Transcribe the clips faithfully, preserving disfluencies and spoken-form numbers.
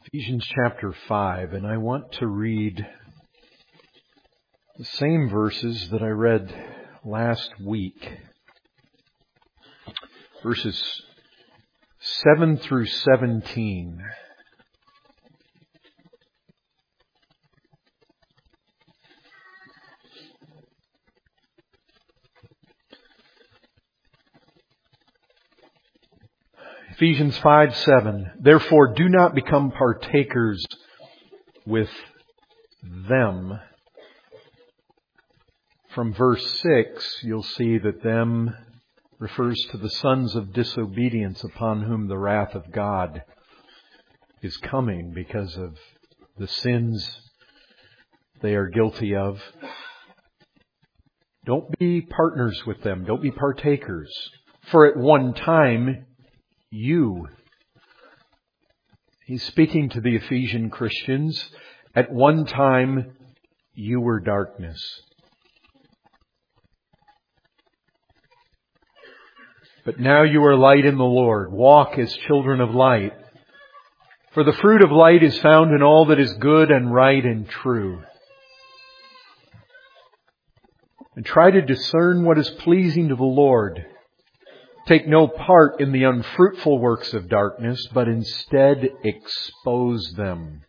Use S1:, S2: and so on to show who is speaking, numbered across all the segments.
S1: Ephesians chapter five, and I want to read the same verses that I read last week. Verses seven through seventeen. Ephesians five seven. Therefore, do not become partakers with them. From verse six, you'll see that them refers to the sons of disobedience upon whom the wrath of God is coming because of the sins they are guilty of. Don't be partners with them. Don't be partakers. For at one time, you, he's speaking to the Ephesian Christians, at one time you were darkness. But now you are light in the Lord. Walk as children of light. For the fruit of light is found in all that is good and right and true. And try to discern what is pleasing to the Lord. Take no part in the unfruitful works of darkness, but instead expose them.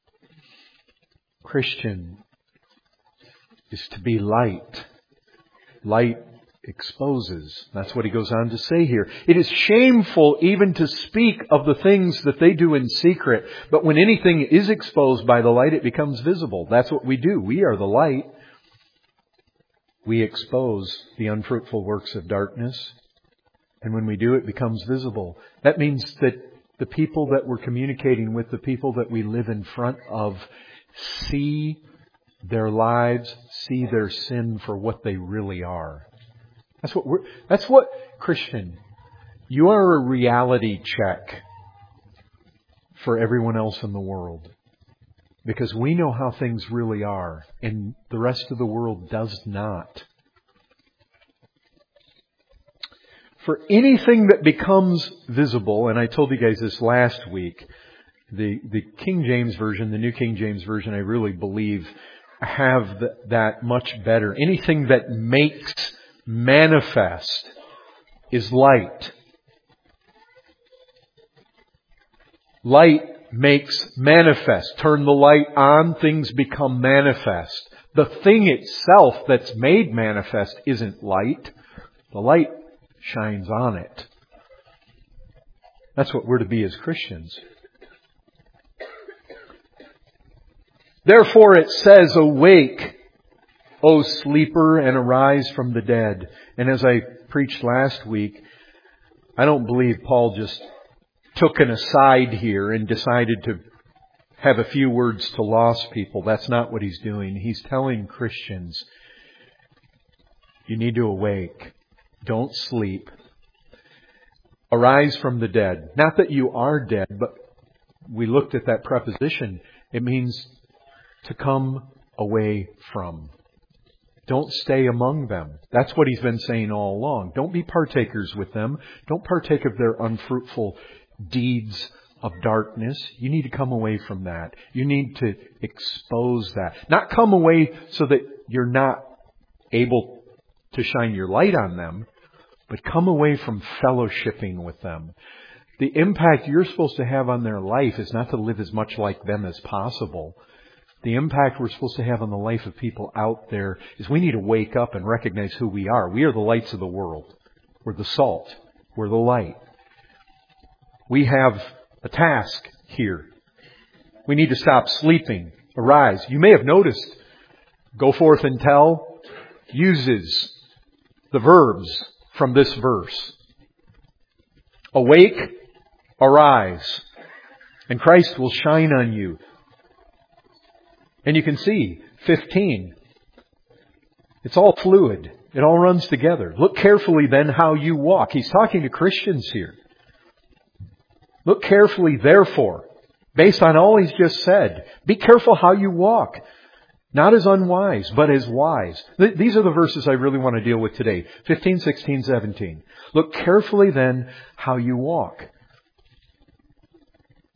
S1: Christian is to be light. Light exposes. That's what he goes on to say here. It is shameful even to speak of the things that they do in secret, but when anything is exposed by the light, it becomes visible. That's what we do. We are the light. We expose the unfruitful works of darkness. And when we do, it becomes visible. That means that the people that we're communicating with, the people that we live in front of, see their lives, see their sin for what they really are. That's what we're, that's what, Christian, you are a reality check for everyone else in the world. Because we know how things really are, and the rest of the world does not. For anything that becomes visible, and I told you guys this last week, the, the King James Version, the New King James Version, I really believe have the, that much better. Anything that makes manifest is light. Light makes manifest. Turn the light on, things become manifest. The thing itself that's made manifest isn't light. The light shines on it. That's what we're to be as Christians. Therefore it says, awake, O sleeper, and arise from the dead. And as I preached last week, I don't believe Paul just took an aside here and decided to have a few words to lost people. That's not what he's doing. He's telling Christians, you need to awake. Don't sleep. Arise from the dead. Not that you are dead, but we looked at that preposition. It means to come away from. Don't stay among them. That's what he's been saying all along. Don't be partakers with them. Don't partake of their unfruitful deeds of darkness. You need to come away from that. You need to expose that. Not come away so that you're not able to shine your light on them, but come away from fellowshipping with them. The impact you're supposed to have on their life is not to live as much like them as possible. The impact we're supposed to have on the life of people out there is we need to wake up and recognize who we are. We are the lights of the world. We're the salt. We're the light. We have a task here. We need to stop sleeping. Arise. You may have noticed, go forth and tell uses the verbs from this verse. Awake, arise, and Christ will shine on you. And you can see, fifteen, it's all fluid. It all runs together. Look carefully then how you walk. He's talking to Christians here. Look carefully, therefore, based on all he's just said. Be careful how you walk. Not as unwise, but as wise. Th- these are the verses I really want to deal with today. fifteen, sixteen, seventeen. Look carefully then how you walk.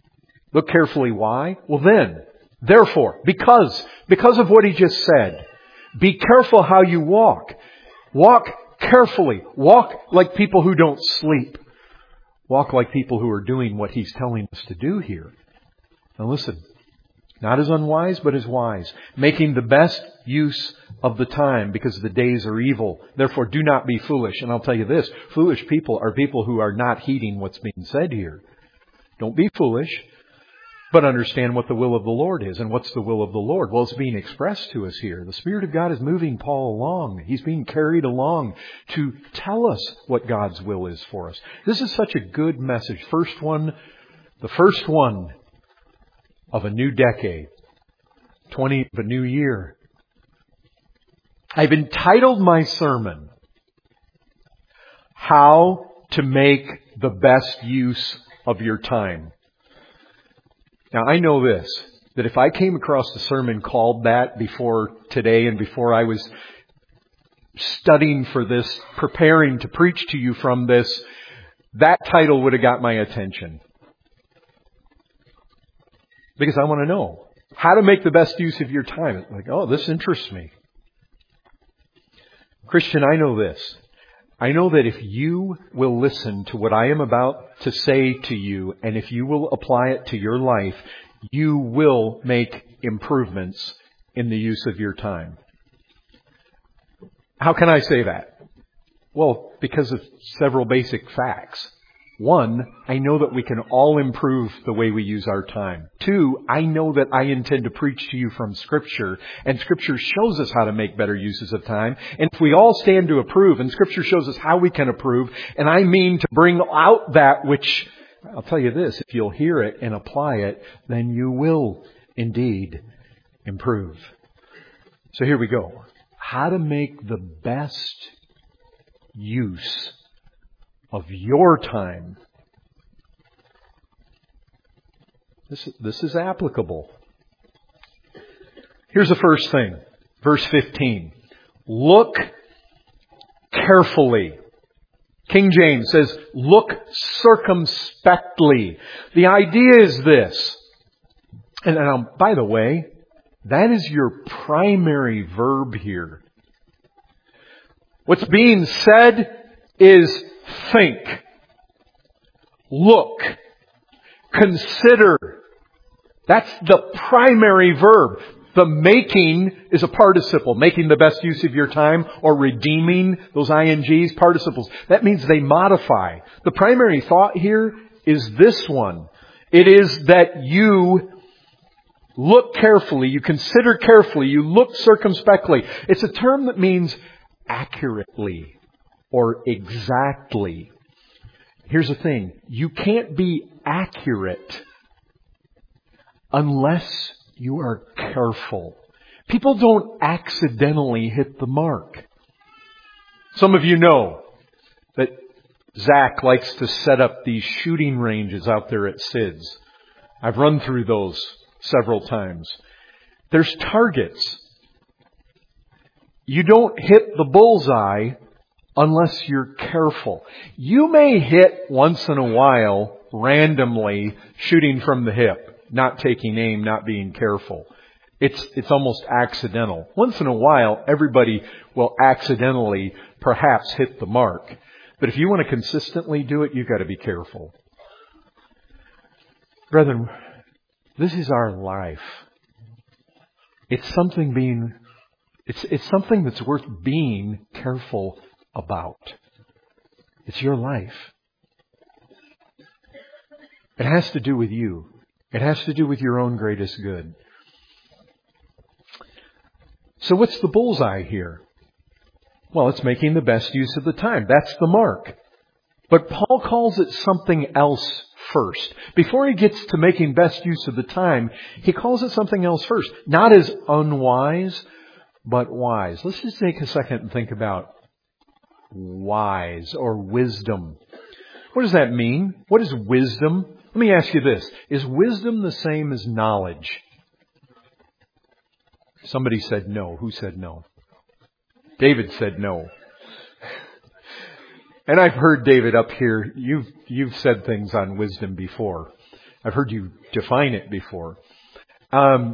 S1: Look carefully. Why? Well then, therefore, because, because of what he just said, be careful how you walk. Walk carefully. Walk like people who don't sleep. Walk like people who are doing what he's telling us to do here. Now listen, not as unwise, but as wise, making the best use of the time because the days are evil. Therefore, do not be foolish. And I'll tell you this, foolish people are people who are not heeding what's being said here. Don't be foolish, but understand what the will of the Lord is. And what's the will of the Lord? Well, it's being expressed to us here. The Spirit of God is moving Paul along. He's being carried along to tell us what God's will is for us. This is such a good message. First one, the first one of a new decade, twenty of a new year. I've entitled my sermon, How to Make the Best Use of Your Time. Now, I know this, that if I came across a sermon called that before today and before I was studying for this, preparing to preach to you from this, that title would have got my attention. Because I want to know how to make the best use of your time. It's like, oh, this interests me. Christian, I know this. I know that if you will listen to what I am about to say to you, and if you will apply it to your life, you will make improvements in the use of your time. How can I say that? Well, because of several basic facts. One, I know that we can all improve the way we use our time. Two, I know that I intend to preach to you from Scripture, and Scripture shows us how to make better uses of time. And if we all stand to approve, and Scripture shows us how we can approve, and I mean to bring out that which, I'll tell you this, if you'll hear it and apply it, then you will indeed improve. So here we go. How to make the best use of your time. This, this is applicable. Here's the first thing. Verse fifteen. Look carefully. King James says, look circumspectly. The idea is this. And now, by the way, that is your primary verb here. What's being said is think, look, consider. That's the primary verb. The making is a participle, making the best use of your time, or redeeming, those ings, participles. That means they modify. The primary thought here is this one. It is that you look carefully, you consider carefully, you look circumspectly. It's a term that means accurately or exactly. Here's the thing. You can't be accurate unless you are careful. People don't accidentally hit the mark. Some of you know that Zach likes to set up these shooting ranges out there at Sid's. I've run through those several times. There's targets. You don't hit the bullseye unless you're careful. You may hit once in a while randomly shooting from the hip, not taking aim, not being careful. It's it's almost accidental. Once in a while, everybody will accidentally perhaps hit the mark. But if you want to consistently do it, you've got to be careful. Brethren, this is our life. It's something being it's it's something that's worth being careful about. It's your life. It has to do with you. It has to do with your own greatest good. So what's the bullseye here? Well, it's making the best use of the time. That's the mark. But Paul calls it something else first. Before he gets to making best use of the time, he calls it something else first. Not as unwise, but wise. Let's just take a second and think about wise or wisdom. What does that mean? What is wisdom? Let me ask you this. Is wisdom the same as knowledge? Somebody said no. Who said no? David said no. And I've heard David up here. You've, you've said things on wisdom before. I've heard you define it before. Um,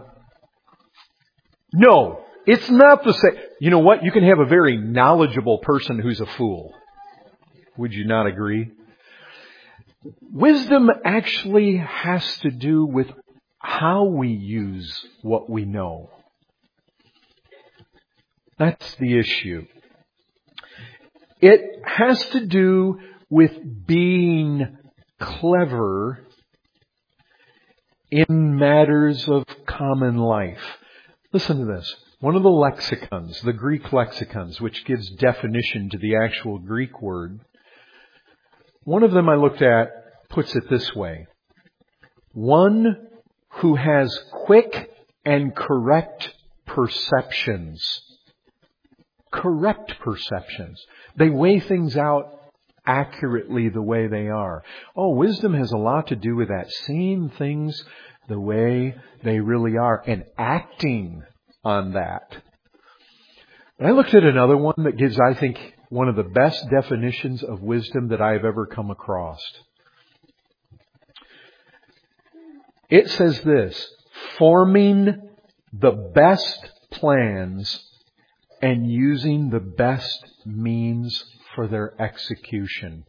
S1: no, it's not the same. You know what? You can have a very knowledgeable person who's a fool. Would you not agree? Wisdom actually has to do with how we use what we know. That's the issue. It has to do with being clever in matters of common life. Listen to this. One of the lexicons, the Greek lexicons, which gives definition to the actual Greek word, one of them I looked at puts it this way. One who has quick and correct perceptions. Correct perceptions. They weigh things out accurately the way they are. Oh, wisdom has a lot to do with that. Seeing things the way they really are and acting on that. But I looked at another one that gives, I think, one of the best definitions of wisdom that I've ever come across. It says this, forming the best plans and using the best means for their execution.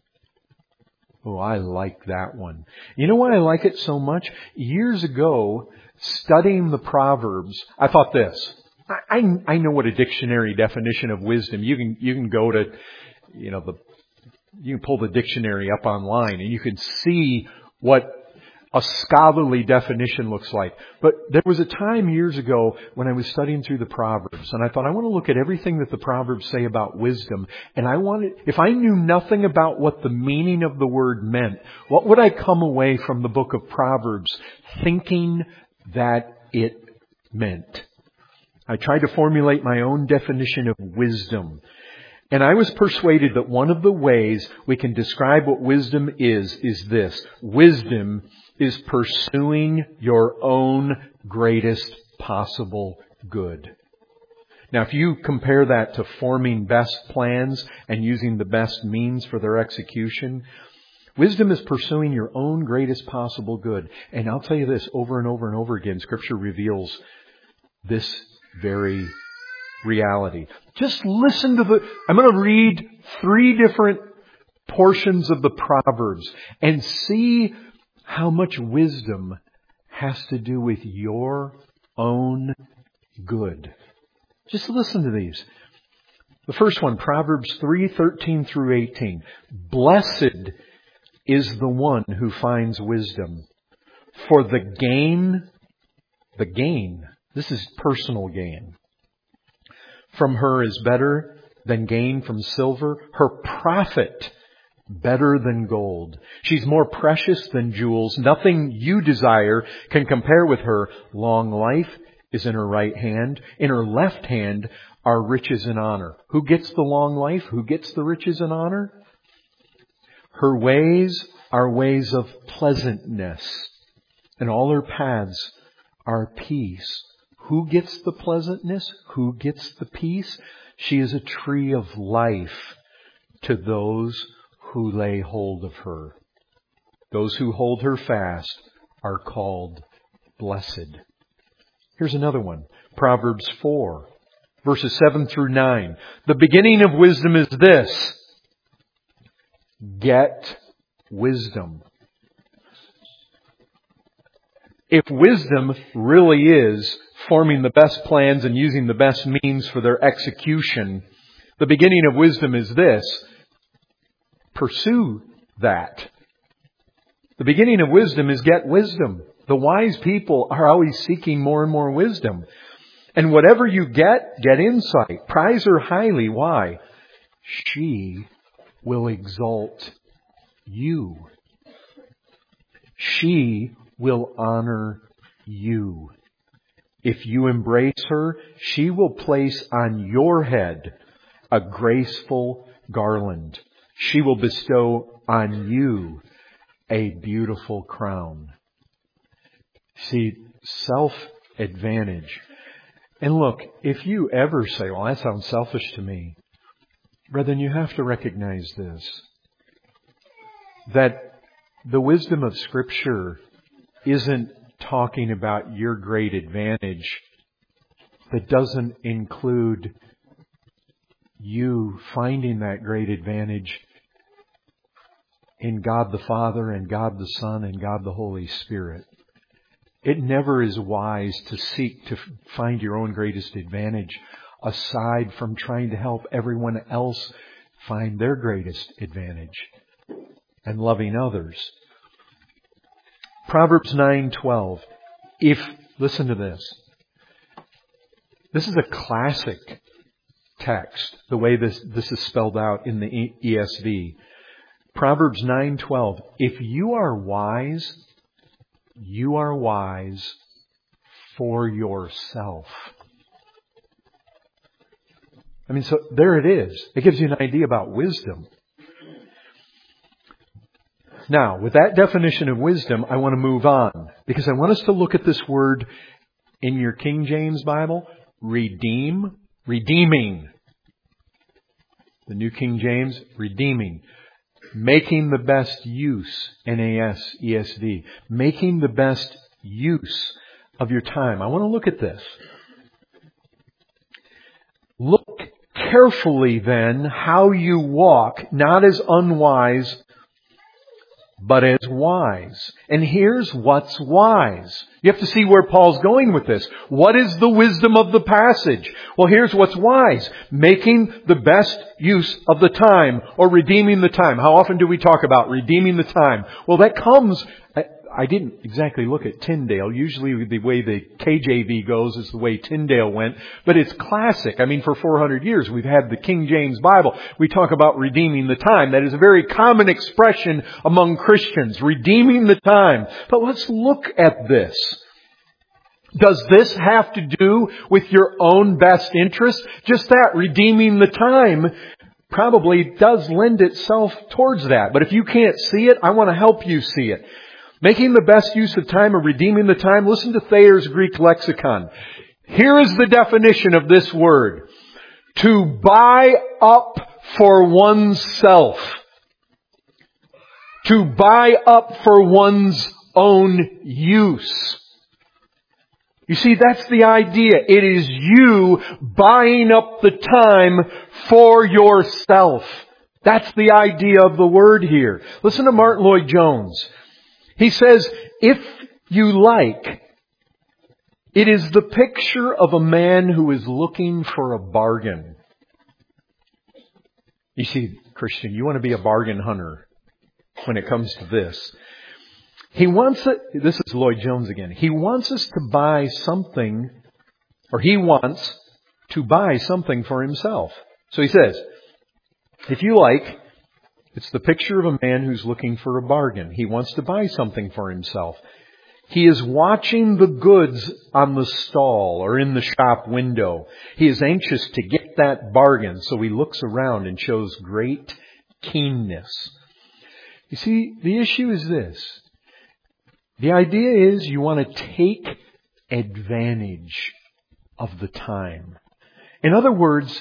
S1: Oh, I like that one. You know why I like it so much? Years ago, studying the Proverbs, I thought this. I, I, I know what a dictionary definition of wisdom. You can you can go to, you know, the you can pull the dictionary up online and you can see what a scholarly definition looks like. But there was a time years ago when I was studying through the Proverbs, and I thought, I want to look at everything that the Proverbs say about wisdom. And I wanted, if I knew nothing about what the meaning of the word meant, what would I come away from the book of Proverbs thinking that it meant? I tried to formulate my own definition of wisdom. And I was persuaded that one of the ways we can describe what wisdom is, is this. Wisdom is pursuing your own greatest possible good. Now, if you compare that to forming best plans and using the best means for their execution, wisdom is pursuing your own greatest possible good. And I'll tell you this, over and over and over again, Scripture reveals this very reality. Just listen to the... I'm going to read three different portions of the Proverbs and see how much wisdom has to do with your own good. Just listen to these. The first one, Proverbs three, thirteen through eighteen. Blessed is the one who finds wisdom, for the gain, the gain, this is personal gain, from her is better than gain from silver. Her profit better than gold. She's more precious than jewels. Nothing you desire can compare with her. Long life is in her right hand. In her left hand are riches and honor. Who gets the long life? Who gets the riches and honor? Her ways are ways of pleasantness, and all her paths are peace. Who gets the pleasantness? Who gets the peace? She is a tree of life to those who lay hold of her. Those who hold her fast are called blessed. Here's another one. Proverbs four, verses seven through nine. The beginning of wisdom is this. Get wisdom. If wisdom really is forming the best plans and using the best means for their execution, the beginning of wisdom is this. Pursue that. The beginning of wisdom is get wisdom. The wise people are always seeking more and more wisdom. And whatever you get, get insight. Prize her highly. Why? She will exalt you. She will honor you. If you embrace her, she will place on your head a graceful garland. She will bestow on you a beautiful crown. See, self-advantage. And look, if you ever say, well, that sounds selfish to me, brethren, you have to recognize this. That the wisdom of Scripture isn't talking about your great advantage. That doesn't include you finding that great advantage in God the Father and God the Son and God the Holy Spirit. It never is wise to seek to find your own greatest advantage aside from trying to help everyone else find their greatest advantage and loving others. Proverbs nine twelve. If, listen to this. This is a classic text, the way this, this is spelled out in the E S V. Proverbs nine twelve. If you are wise, you are wise for yourself. I mean, so there it is. It gives you an idea about wisdom. Now, with that definition of wisdom, I want to move on, because I want us to look at this word in your King James Bible, redeem, redeeming. The New King James, redeeming. Making the best use, N A S, E S V. Making the best use of your time. I want to look at this. Look carefully then how you walk, not as unwise, but as wise. And here's what's wise. You have to see where Paul's going with this. What is the wisdom of the passage? Well, here's what's wise. Making the best use of the time, or redeeming the time. How often do we talk about redeeming the time? Well, that comes... I didn't exactly look at Tyndale. Usually the way the K J V goes is the way Tyndale went. But it's classic. I mean, for four hundred years we've had the King James Bible. We talk about redeeming the time. That is a very common expression among Christians. Redeeming the time. But let's look at this. Does this have to do with your own best interest? Just that, redeeming the time, probably does lend itself towards that. But if you can't see it, I want to help you see it. Making the best use of time or redeeming the time. Listen to Thayer's Greek lexicon. Here is the definition of this word. To buy up for oneself. To buy up for one's own use. You see, that's the idea. It is you buying up the time for yourself. That's the idea of the word here. Listen to Martin Lloyd-Jones. He says, if you like, it is the picture of a man who is looking for a bargain. You see, Christian, you want to be a bargain hunter when it comes to this. He wants it, this is Lloyd-Jones again, he wants us to buy something, or he wants to buy something for himself. So he says, if you like, it's the picture of a man who's looking for a bargain. He wants to buy something for himself. He is watching the goods on the stall or in the shop window. He is anxious to get that bargain, so he looks around and shows great keenness. You see, the issue is this. The idea is you want to take advantage of the time. In other words,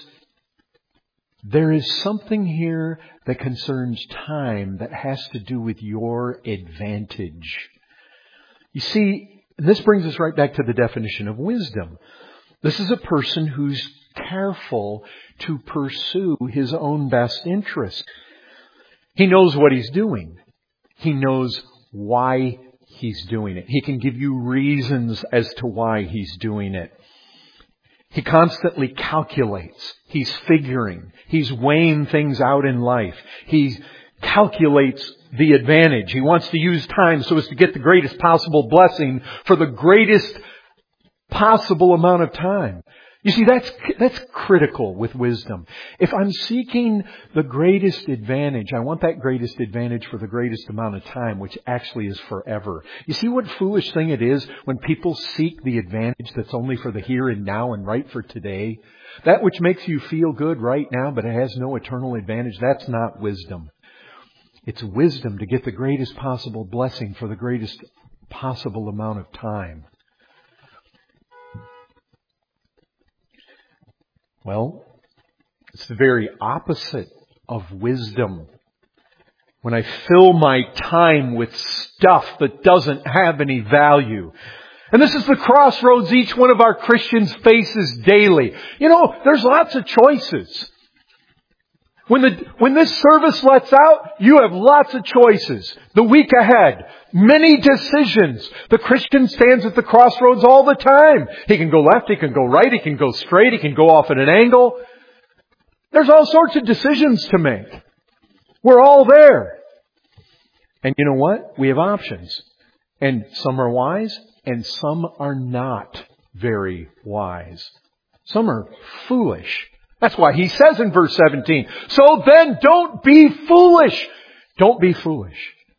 S1: there is something here that concerns time that has to do with your advantage. You see, this brings us right back to the definition of wisdom. This is a person who's careful to pursue his own best interest. He knows what he's doing. He knows why he's doing it. He can give you reasons as to why he's doing it. He constantly calculates. He's figuring. He's weighing things out in life. He calculates the advantage. He wants to use time so as to get the greatest possible blessing for the greatest possible amount of time. You see, that's that's critical with wisdom. If I'm seeking the greatest advantage, I want that greatest advantage for the greatest amount of time, which actually is forever. You see what foolish thing it is when people seek the advantage that's only for the here and now and right for today? That which makes you feel good right now, but it has no eternal advantage, that's not wisdom. It's wisdom to get the greatest possible blessing for the greatest possible amount of time. Well, it's the very opposite of wisdom when I fill my time with stuff that doesn't have any value. And this is the crossroads each one of our Christians faces daily. You know, there's lots of choices. When the, when this service lets out, you have lots of choices. The week ahead, many decisions. The Christian stands at the crossroads all the time. He can go left, he can go right, he can go straight, he can go off at an angle. There's all sorts of decisions to make. We're all there. And you know what? We have options. And some are wise, and some are not very wise. Some are foolish. That's why he says in verse seventeen, so then don't be foolish. Don't be foolish.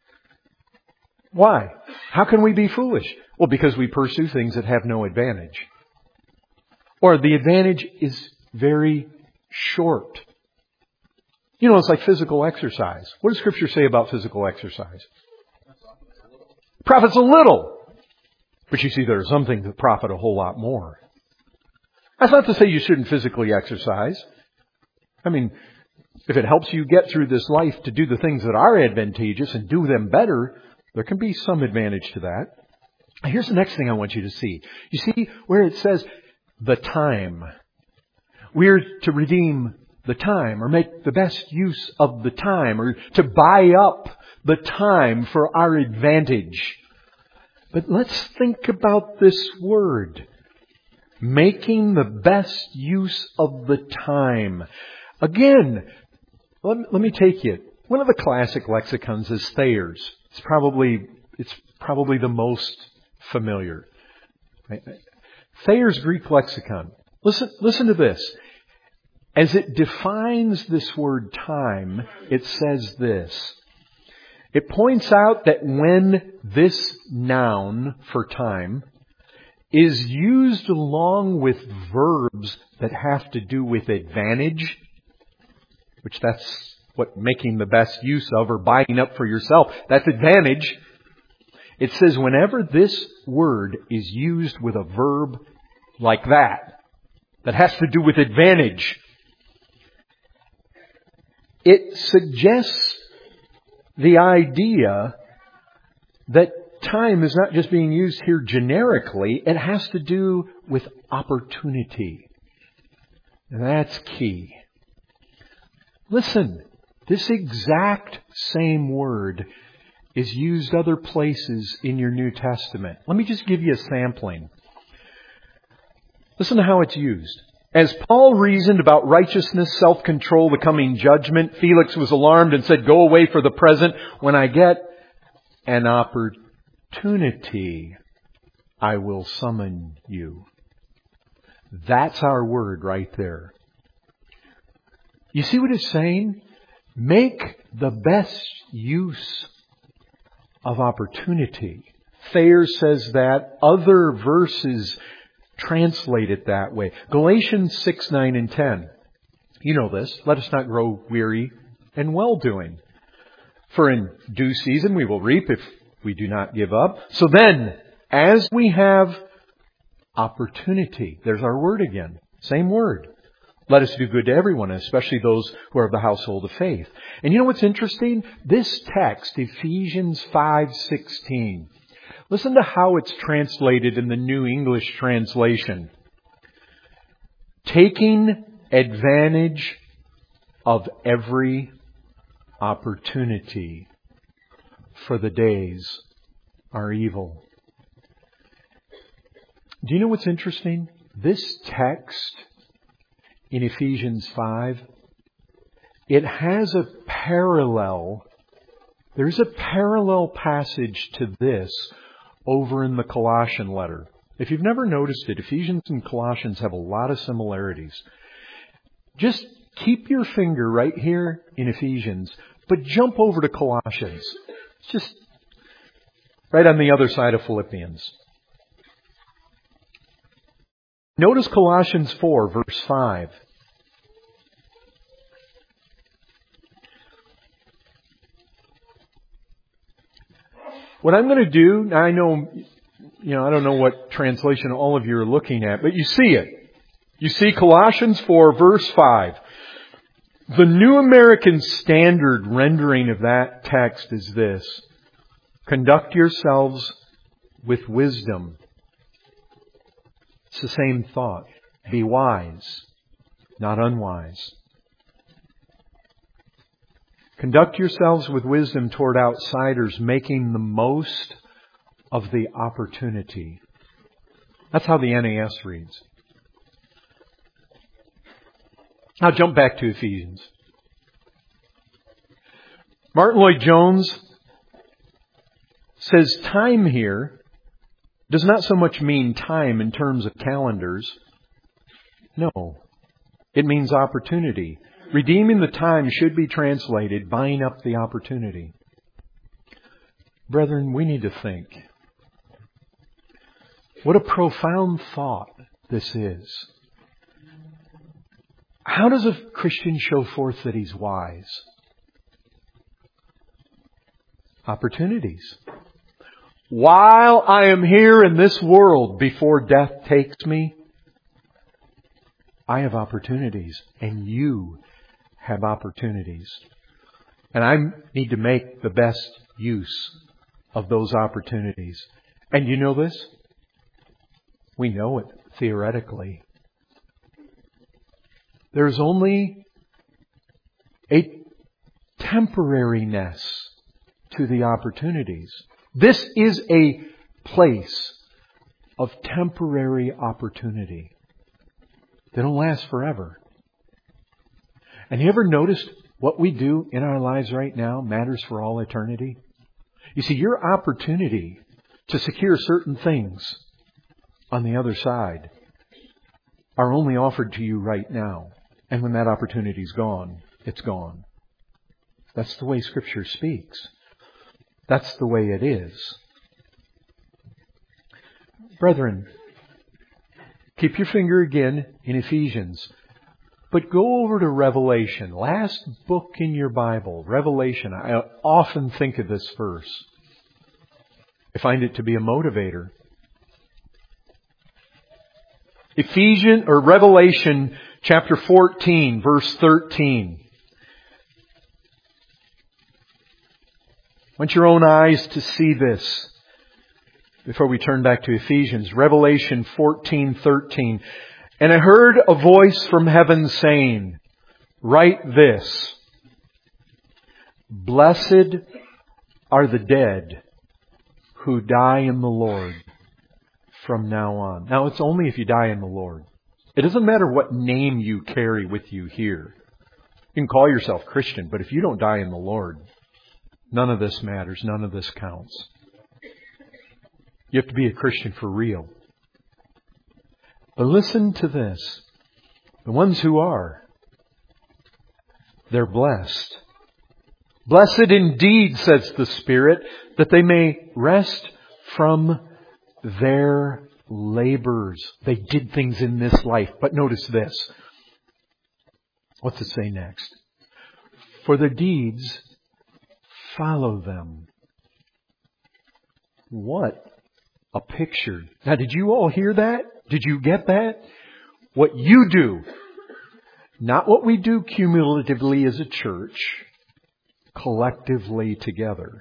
S1: Why? How can we be foolish? Well, because we pursue things that have no advantage. Or the advantage is very short. You know, it's like physical exercise. What does Scripture say about physical exercise? Profits a little. But you see, there's something that profit a whole lot more. That's not to say you shouldn't physically exercise. I mean, if it helps you get through this life to do the things that are advantageous and do them better, there can be some advantage to that. Here's the next thing I want you to see. You see where it says, the time. We're to redeem the time, or make the best use of the time, or to buy up the time for our advantage. But let's think about this word. Making the best use of the time. Again, let me, let me take you. One of the classic lexicons is Thayer's. It's probably, it's probably the most familiar. Thayer's Greek lexicon. Listen, listen to this. As it defines this word time, it says this. It points out that when this noun for time is used along with verbs that have to do with advantage, which that's what making the best use of or buying up for yourself, that's advantage. It says whenever this word is used with a verb like that, that has to do with advantage, it suggests the idea that time is not just being used here generically. It has to do with opportunity. And that's key. Listen, this exact same word is used other places in your New Testament. Let me just give you a sampling. Listen to how it's used. As Paul reasoned about righteousness, self-control, the coming judgment, Felix was alarmed and said, go away for the present. When I get an opportunity, I will summon you. That's our word right there. You see what it's saying? Make the best use of opportunity. Thayer says that. Other verses translate it that way. Galatians six, nine, and ten. You know this. Let us not grow weary in well-doing. For in due season we will reap if we do not give up. So then, as we have opportunity, there's our word again. Same word. Let us do good to everyone, especially those who are of the household of faith. And you know what's interesting? This text, Ephesians five sixteen. Listen to how it's translated in the New English Translation. Taking advantage of every opportunity, for the days are evil. Do you know what's interesting? This text in Ephesians five, it has a parallel. There's a parallel passage to this over in the Colossian letter. If you've never noticed it, Ephesians and Colossians have a lot of similarities. Just keep your finger right here in Ephesians, but jump over to Colossians. It's just right on the other side of Philippians. Notice Colossians four, verse five. What I'm going to do, I know, you know, I don't know what translation all of you are looking at, but you see it. You see Colossians four, verse five. The New American Standard rendering of that text is this: conduct yourselves with wisdom. It's the same thought. Be wise, not unwise. Conduct yourselves with wisdom toward outsiders, making the most of the opportunity. That's how the N A S reads. Now jump back to Ephesians. Martin Lloyd-Jones says time here does not so much mean time in terms of calendars. No, it means opportunity. Redeeming the time should be translated buying up the opportunity. Brethren, we need to think. What a profound thought this is. How does a Christian show forth that he's wise? Opportunities. While I am here in this world before death takes me, I have opportunities, and you have opportunities. And I need to make the best use of those opportunities. And you know this? We know it theoretically. There's only a temporariness to the opportunities. This is a place of temporary opportunity. They don't last forever. And you ever noticed what we do in our lives right now matters for all eternity? You see, your opportunity to secure certain things on the other side are only offered to you right now. And when that opportunity's gone, it's gone. That's the way Scripture speaks. That's the way it is. Brethren, keep your finger again in Ephesians. But go over to Revelation. Last book in your Bible, Revelation. I often think of this verse. I find it to be a motivator. Ephesians or Revelation chapter fourteen, verse thirteen. I want your own eyes to see this before we turn back to Ephesians. Revelation fourteen thirteen. And I heard a voice from heaven saying, write this: blessed are the dead who die in the Lord from now on. Now, it's only if you die in the Lord. It doesn't matter what name you carry with you here. You can call yourself Christian, but if you don't die in the Lord, none of this matters. None of this counts. You have to be a Christian for real. But listen to this. The ones who are, they're blessed. Blessed indeed, says the Spirit, that they may rest from their labors. They did things in this life. But notice this. What's it say next? For their deeds follow them. What a picture. Now, did you all hear that? Did you get that? What you do, not what we do cumulatively as a church, collectively together.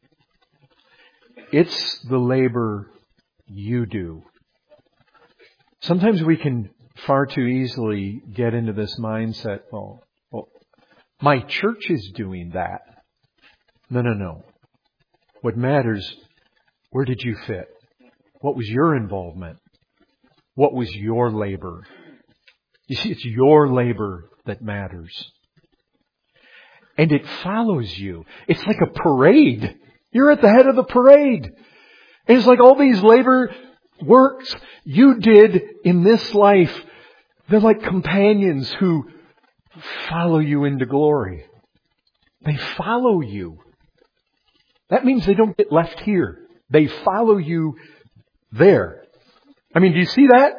S1: It's the labor you do. Sometimes we can far too easily get into this mindset, well, well, my church is doing that. No, no, no. What matters, where did you fit? What was your involvement? What was your labor? You see, it's your labor that matters. And it follows you. It's like a parade. You're at the head of the parade. And it's like all these labor works you did in this life. They're like companions who follow you into glory. They follow you. That means they don't get left here. They follow you there. I mean, do you see that?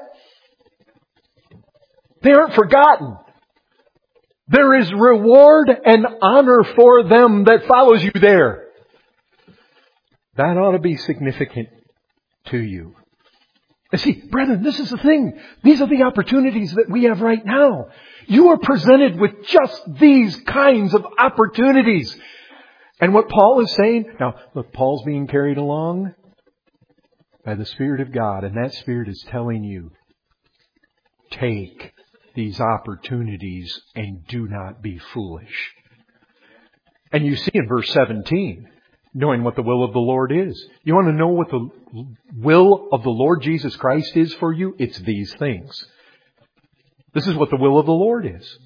S1: They aren't forgotten. There is reward and honor for them that follows you there. That ought to be significant to you. And see, brethren, this is the thing. These are the opportunities that we have right now. You are presented with just these kinds of opportunities. And what Paul is saying, now look, Paul's being carried along by the Spirit of God, and that Spirit is telling you, take these opportunities and do not be foolish. And you see in verse seventeen, knowing what the will of the Lord is. You want to know what the will of the Lord Jesus Christ is for you? It's these things. This is what the will of the Lord is.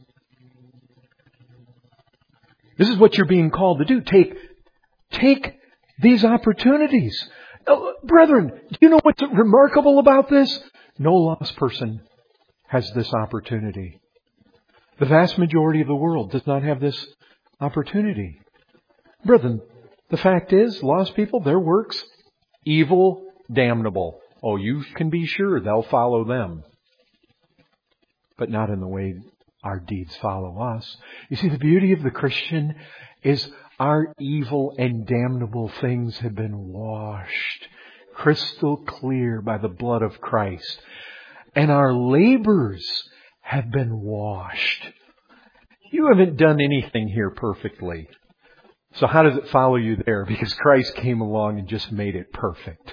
S1: This is what you're being called to do. Take, take these opportunities. Now, brethren, do you know what's remarkable about this? No lost person has this opportunity. The vast majority of the world does not have this opportunity. Brethren, the fact is, lost people, their works, evil, damnable. Oh, you can be sure they'll follow them. But not in the way our deeds follow us. You see, the beauty of the Christian is our evil and damnable things have been washed crystal clear by the blood of Christ. And our labors have been washed. You haven't done anything here perfectly. So how does it follow you there? Because Christ came along and just made it perfect.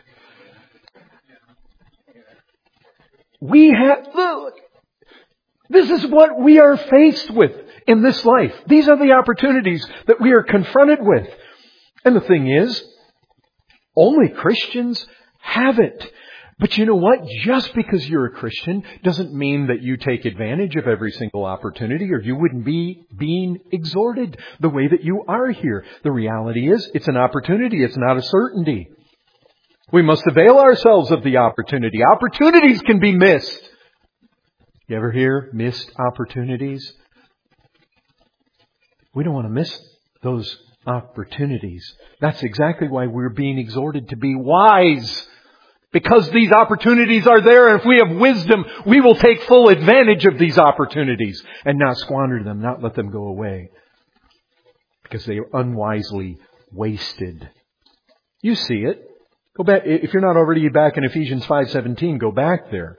S1: We have, look, this is what we are faced with in this life. These are the opportunities that we are confronted with. And the thing is, only Christians have it. But you know what? Just because you're a Christian doesn't mean that you take advantage of every single opportunity, or you wouldn't be being exhorted the way that you are here. The reality is, it's an opportunity. It's not a certainty. We must avail ourselves of the opportunity. Opportunities can be missed. You ever hear missed opportunities? We don't want to miss those opportunities. That's exactly why we're being exhorted to be wise. Because these opportunities are there, and if we have wisdom, we will take full advantage of these opportunities and not squander them, not let them go away. Because they are unwisely wasted. You see it. Go back. If you're not already back in Ephesians five seventeen, go back there.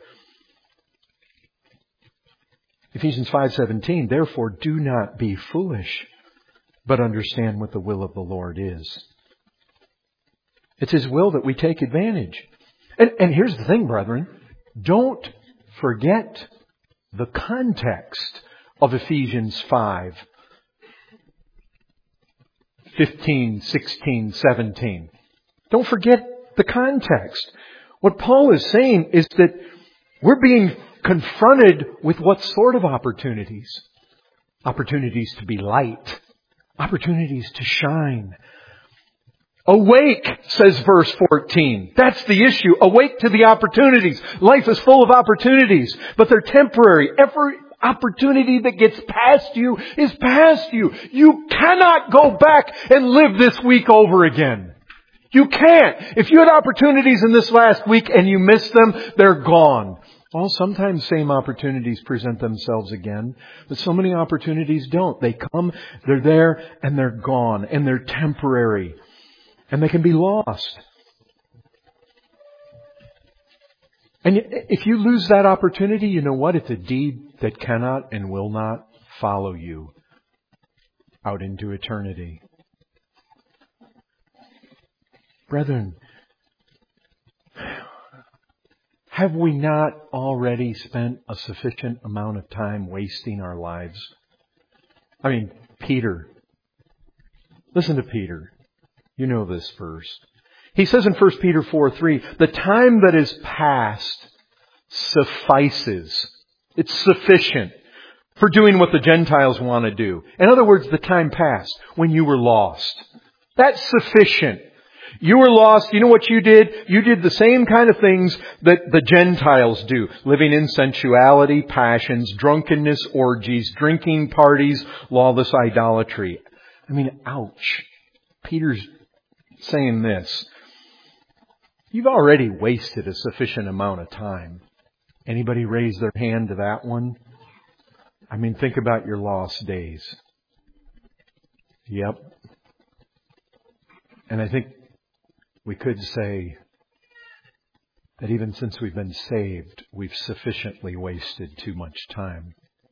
S1: Ephesians five seventeen, therefore do not be foolish, but understand what the will of the Lord is. It's His will that we take advantage. And, and here's the thing, brethren. Don't forget the context of Ephesians five, fifteen, sixteen, seventeen. Don't forget the context. What Paul is saying is that we're being confronted with what sort of opportunities? Opportunities to be light. Opportunities to shine. Awake, says verse fourteen. That's the issue. Awake to the opportunities. Life is full of opportunities, but they're temporary. Every opportunity that gets past you is past you. You cannot go back and live this week over again. You can't. If you had opportunities in this last week and you missed them, they're gone. Well, sometimes same opportunities present themselves again, but so many opportunities don't. They come, they're there, and they're gone, and they're temporary. And they can be lost. And if you lose that opportunity, you know what? It's a deed that cannot and will not follow you out into eternity. Brethren, have we not already spent a sufficient amount of time wasting our lives? I mean, Peter. Listen to Peter. You know this verse. He says in First Peter four three, the time that is past suffices. It's sufficient for doing what the Gentiles want to do. In other words, the time past when you were lost. That's sufficient. You were lost. You know what you did? You did the same kind of things that the Gentiles do. Living in sensuality, passions, drunkenness, orgies, drinking parties, lawless idolatry. I mean, ouch. Peter's saying this. You've already wasted a sufficient amount of time. Anybody raise their hand to that one? I mean, think about your lost days. Yep. And I think we could say that even since we've been saved, we've sufficiently wasted too much time.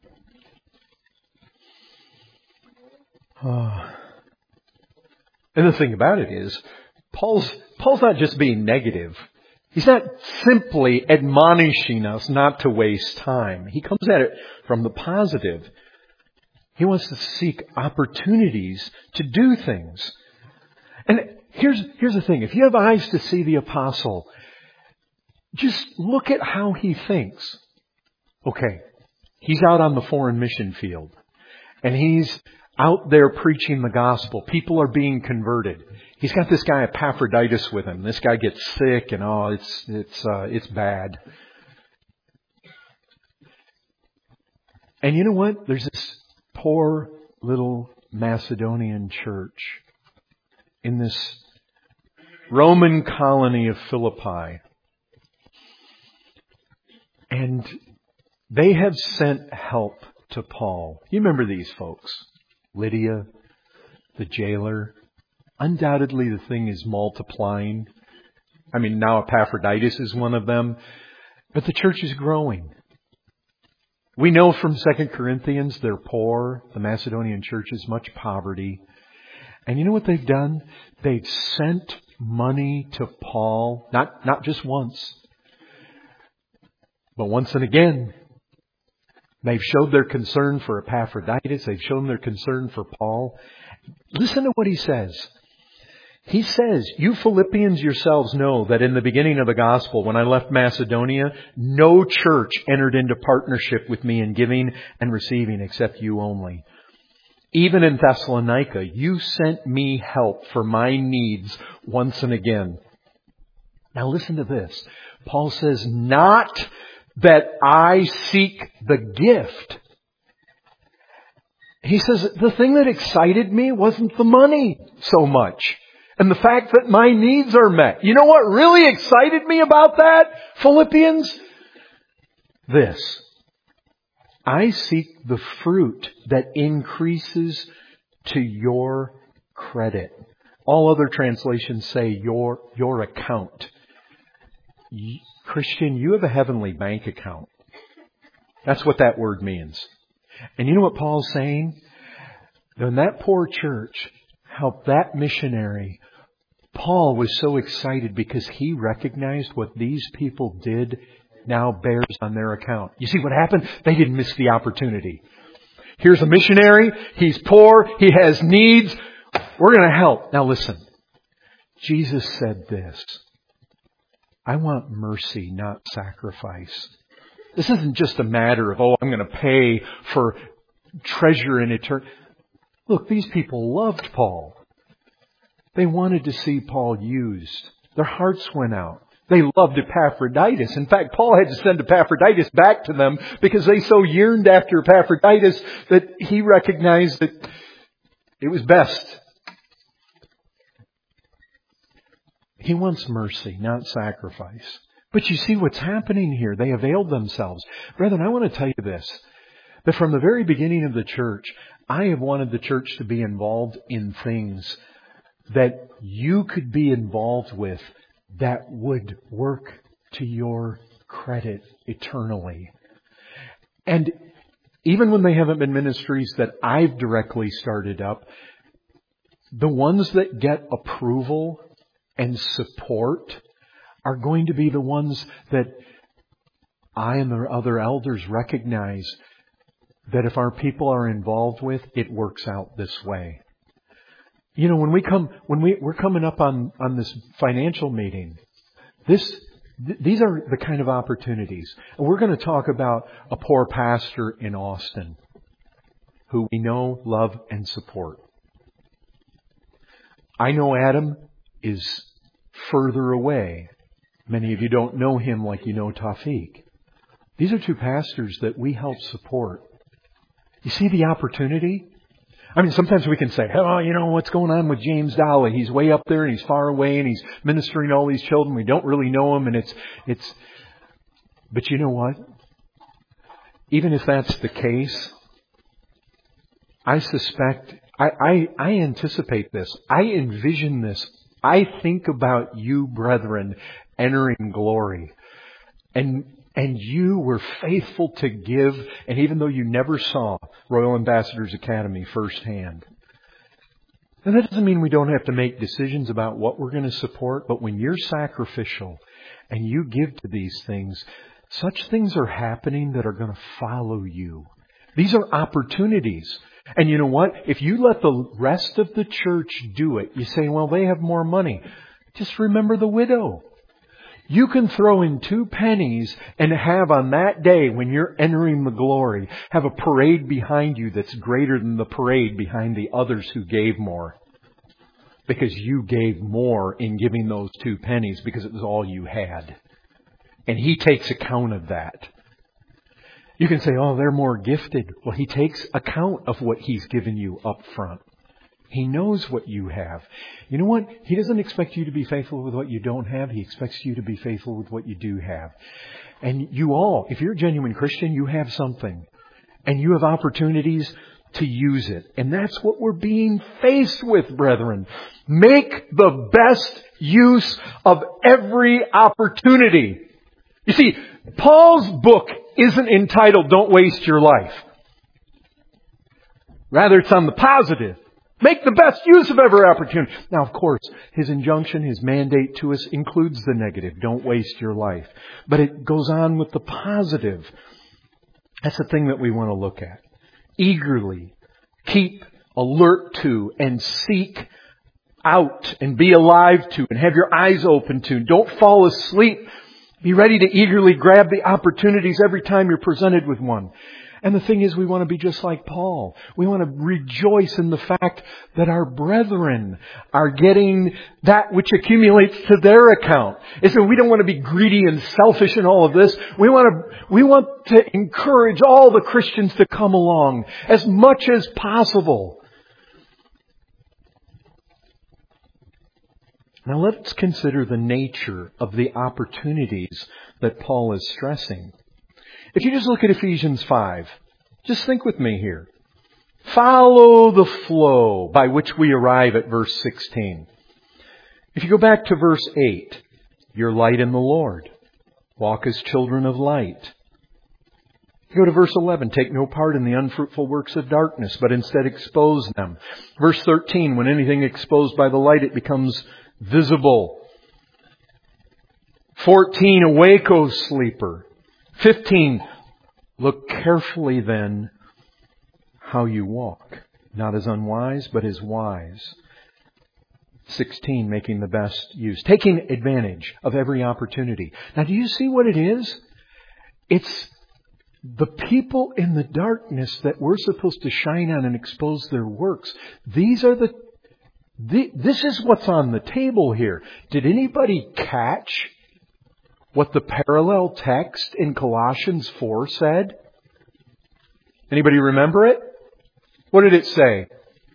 S1: Oh. And the thing about it is, Paul's, Paul's not just being negative. He's not simply admonishing us not to waste time. He comes at it from the positive. He wants to seek opportunities to do things. And here's, here's the thing. If you have eyes to see the apostle, just look at how he thinks. Okay, he's out on the foreign mission field. And he's out there preaching the gospel. People are being converted. He's got this guy Epaphroditus with him. This guy gets sick and oh, it's it's uh, it's bad. And you know what? There's this poor little Macedonian church in this Roman colony of Philippi. And they have sent help to Paul. You remember these folks? Lydia, the jailer. Undoubtedly the thing is multiplying. I mean, now Epaphroditus is one of them. But the church is growing. We know from Second Corinthians they're poor. The Macedonian church is much poverty. And you know what they've done? They've sent money to Paul. Not, not just once. But once and again. They've showed their concern for Epaphroditus. They've shown their concern for Paul. Listen to what he says. He says, you Philippians yourselves know that in the beginning of the gospel, when I left Macedonia, no church entered into partnership with me in giving and receiving except you only. Even in Thessalonica, you sent me help for my needs once and again. Now listen to this. Paul says, not that I seek the gift. He says, the thing that excited me wasn't the money so much. And the fact that my needs are met. You know what really excited me about that, Philippians? This. I seek the fruit that increases to your credit. All other translations say your, your account. Christian, you have a heavenly bank account. That's what that word means. And you know what Paul's saying? When that poor church helped that missionary, Paul was so excited because he recognized what these people did now bears on their account. You see what happened? They didn't miss the opportunity. Here's a missionary. He's poor. He has needs. We're going to help. Now listen. Jesus said this. I want mercy, not sacrifice. This isn't just a matter of, oh, I'm going to pay for treasure in eternity. Look, these people loved Paul. They wanted to see Paul used. Their hearts went out. They loved Epaphroditus. In fact, Paul had to send Epaphroditus back to them because they so yearned after Epaphroditus that he recognized that it was best. He wants mercy, not sacrifice. But you see what's happening here. They availed themselves. Brethren, I want to tell you this. That from the very beginning of the church, I have wanted the church to be involved in things that you could be involved with that would work to your credit eternally. And even when they haven't been ministries that I've directly started up, the ones that get approval and support are going to be the ones that I and the other elders recognize that if our people are involved with, it works out this way. You know, when we come, when we, we're coming up on, on this financial meeting, this, th- these are the kind of opportunities. And we're going to talk about a poor pastor in Austin who we know, love, and support. I know Adam is further away. Many of you don't know him like you know Tawfiq. These are two pastors that we help support. You see the opportunity? I mean, sometimes we can say, oh, you know, what's going on with James Dolly? He's way up there and he's far away and he's ministering to all these children. We don't really know him and it's, it's, but you know what? Even if that's the case, I suspect, I, I, I anticipate this. I envision this. I think about you, brethren, entering glory. And and you were faithful to give, and even though you never saw Royal Ambassadors Academy firsthand. And that doesn't mean we don't have to make decisions about what we're going to support, but when you're sacrificial and you give to these things, such things are happening that are going to follow you. These are opportunities. And you know what? If you let the rest of the church do it, you say, well, they have more money. Just remember the widow. You can throw in two pennies and have on that day when you're entering the glory, have a parade behind you that's greater than the parade behind the others who gave more. Because you gave more in giving those two pennies because it was all you had. And He takes account of that. You can say, oh, they're more gifted. Well, He takes account of what He's given you up front. He knows what you have. You know what? He doesn't expect you to be faithful with what you don't have. He expects you to be faithful with what you do have. And you all, if you're a genuine Christian, you have something. And you have opportunities to use it. And that's what we're being faced with, brethren. Make the best use of every opportunity. You see, Paul's book isn't entitled, Don't Waste Your Life. Rather, it's on the positive. Make the best use of every opportunity. Now, of course, his injunction, his mandate to us includes the negative. Don't waste your life. But it goes on with the positive. That's the thing that we want to look at. Eagerly keep alert to and seek out and be alive to and have your eyes open to. Don't fall asleep. Be ready to eagerly grab the opportunities every time you're presented with one. And the thing is, we want to be just like Paul. We want to rejoice in the fact that our brethren are getting that which accumulates to their account. And so we don't want to be greedy and selfish in all of this. We want to, we want to encourage all the Christians to come along as much as possible. Now let's consider the nature of the opportunities that Paul is stressing. If you just look at Ephesians five, just think with me here. Follow the flow by which we arrive at verse sixteen. If you go back to verse eight, you're light in the Lord. Walk as children of light. You go to verse eleven, take no part in the unfruitful works of darkness, but instead expose them. Verse thirteen, when anything exposed by the light, it becomes visible. fourteen, awake, O sleeper. fifteen, look carefully then how you walk, not as unwise, but as wise. sixteen, making the best use, taking advantage of every opportunity. Now, do you see what it is? It's the people in the darkness that we're supposed to shine on and expose their works. These are the, the this is what's on the table here. Did anybody catch what the parallel text in Colossians four said? Anybody remember it? What did it say?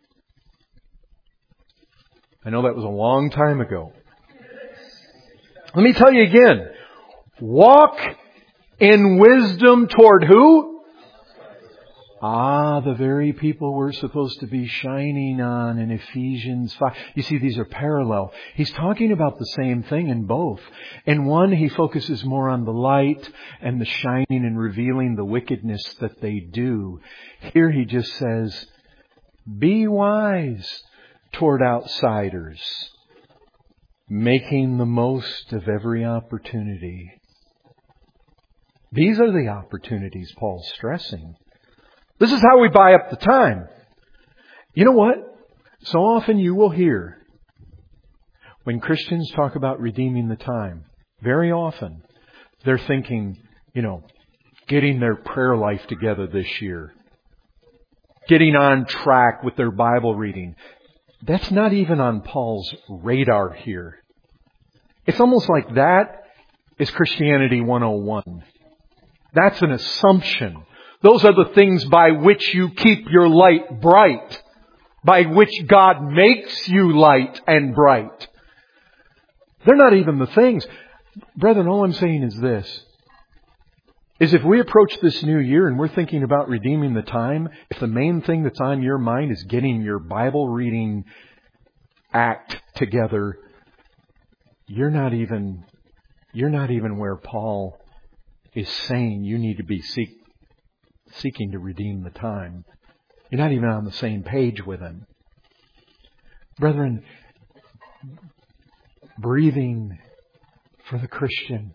S1: I know that was a long time ago. Let me tell you again. Walk in wisdom toward who? Ah, the very people we're supposed to be shining on in Ephesians five. You see, these are parallel. He's talking about the same thing in both. In one, he focuses more on the light and the shining and revealing the wickedness that they do. Here he just says, be wise toward outsiders, making the most of every opportunity. These are the opportunities Paul's stressing. This is how we buy up the time. You know what? So often you will hear when Christians talk about redeeming the time, very often they're thinking, you know, getting their prayer life together this year, getting on track with their Bible reading. That's not even on Paul's radar here. It's almost like that is Christianity one oh one. That's an assumption. Those are the things by which you keep your light bright, by which God makes you light and bright. They're not even the things. Brethren, all I'm saying is this, is if we approach this new year and we're thinking about redeeming the time, if the main thing that's on your mind is getting your Bible reading act together, you're not even you're not even where Paul is saying you need to be seek, seeking to redeem the time. You're not even on the same page with him. Brethren, breathing for the Christian.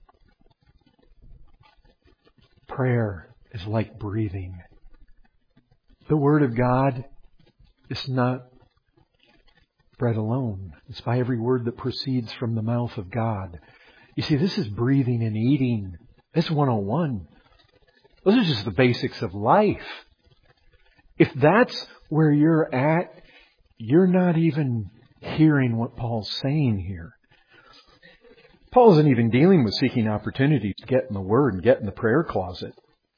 S1: Prayer is like breathing. The Word of God is not bread alone. It's by every word that proceeds from the mouth of God. You see, this is breathing and eating. This is one oh one. Those are just the basics of life. If that's where you're at, you're not even hearing what Paul's saying here. Paul isn't even dealing with seeking opportunities to get in the Word and get in the prayer closet.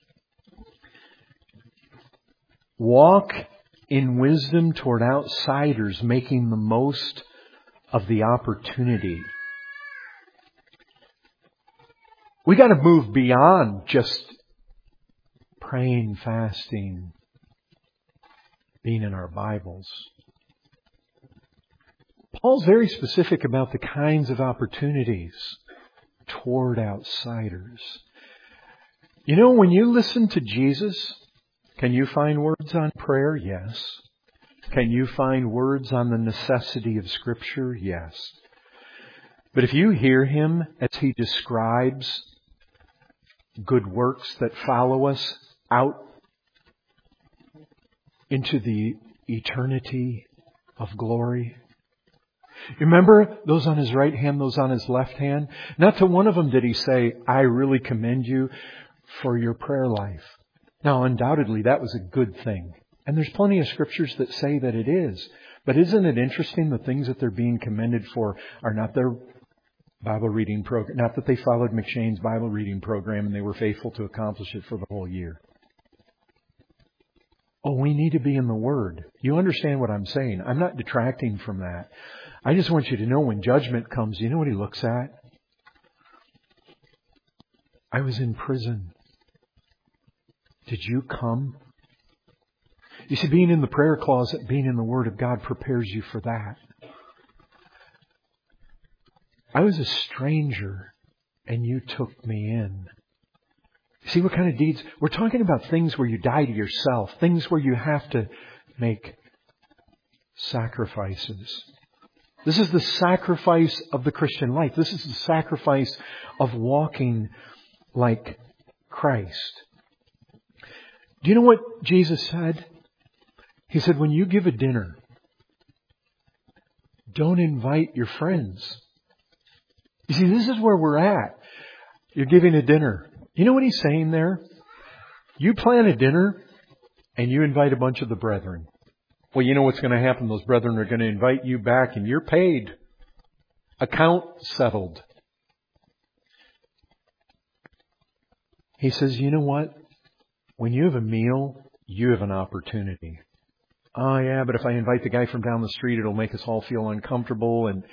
S1: Walk in wisdom toward outsiders, making the most of the opportunity. We got to move beyond just praying, fasting, being in our Bibles. Paul's very specific about the kinds of opportunities toward outsiders. You know, when you listen to Jesus, can you find words on prayer? Yes. Can you find words on the necessity of Scripture? Yes. But if you hear Him as He describes good works that follow us out into the eternity of glory, remember those on His right hand, those on His left hand? Not to one of them did He say, I really commend you for your prayer life. Now, undoubtedly, that was a good thing. And there's plenty of scriptures that say that it is. But isn't it interesting the things that they're being commended for are not their Bible reading program, not that they followed McShane's Bible reading program and they were faithful to accomplish it for the whole year. Oh, we need to be in the Word. You understand what I'm saying. I'm not detracting from that. I just want you to know when judgment comes, you know what He looks at? I was in prison. Did you come? You see, being in the prayer closet, being in the Word of God prepares you for that. I was a stranger and you took me in. See what kind of deeds? We're talking about things where you die to yourself, things where you have to make sacrifices. This is the sacrifice of the Christian life. This is the sacrifice of walking like Christ. Do you know what Jesus said? He said, when you give a dinner, don't invite your friends. You see, this is where we're at. You're giving a dinner. You know what He's saying there? You plan a dinner and you invite a bunch of the brethren. Well, you know what's going to happen? Those brethren are going to invite you back and you're paid. Account settled. He says, you know what? When you have a meal, you have an opportunity. Oh yeah, but if I invite the guy from down the street, it'll make us all feel uncomfortable. And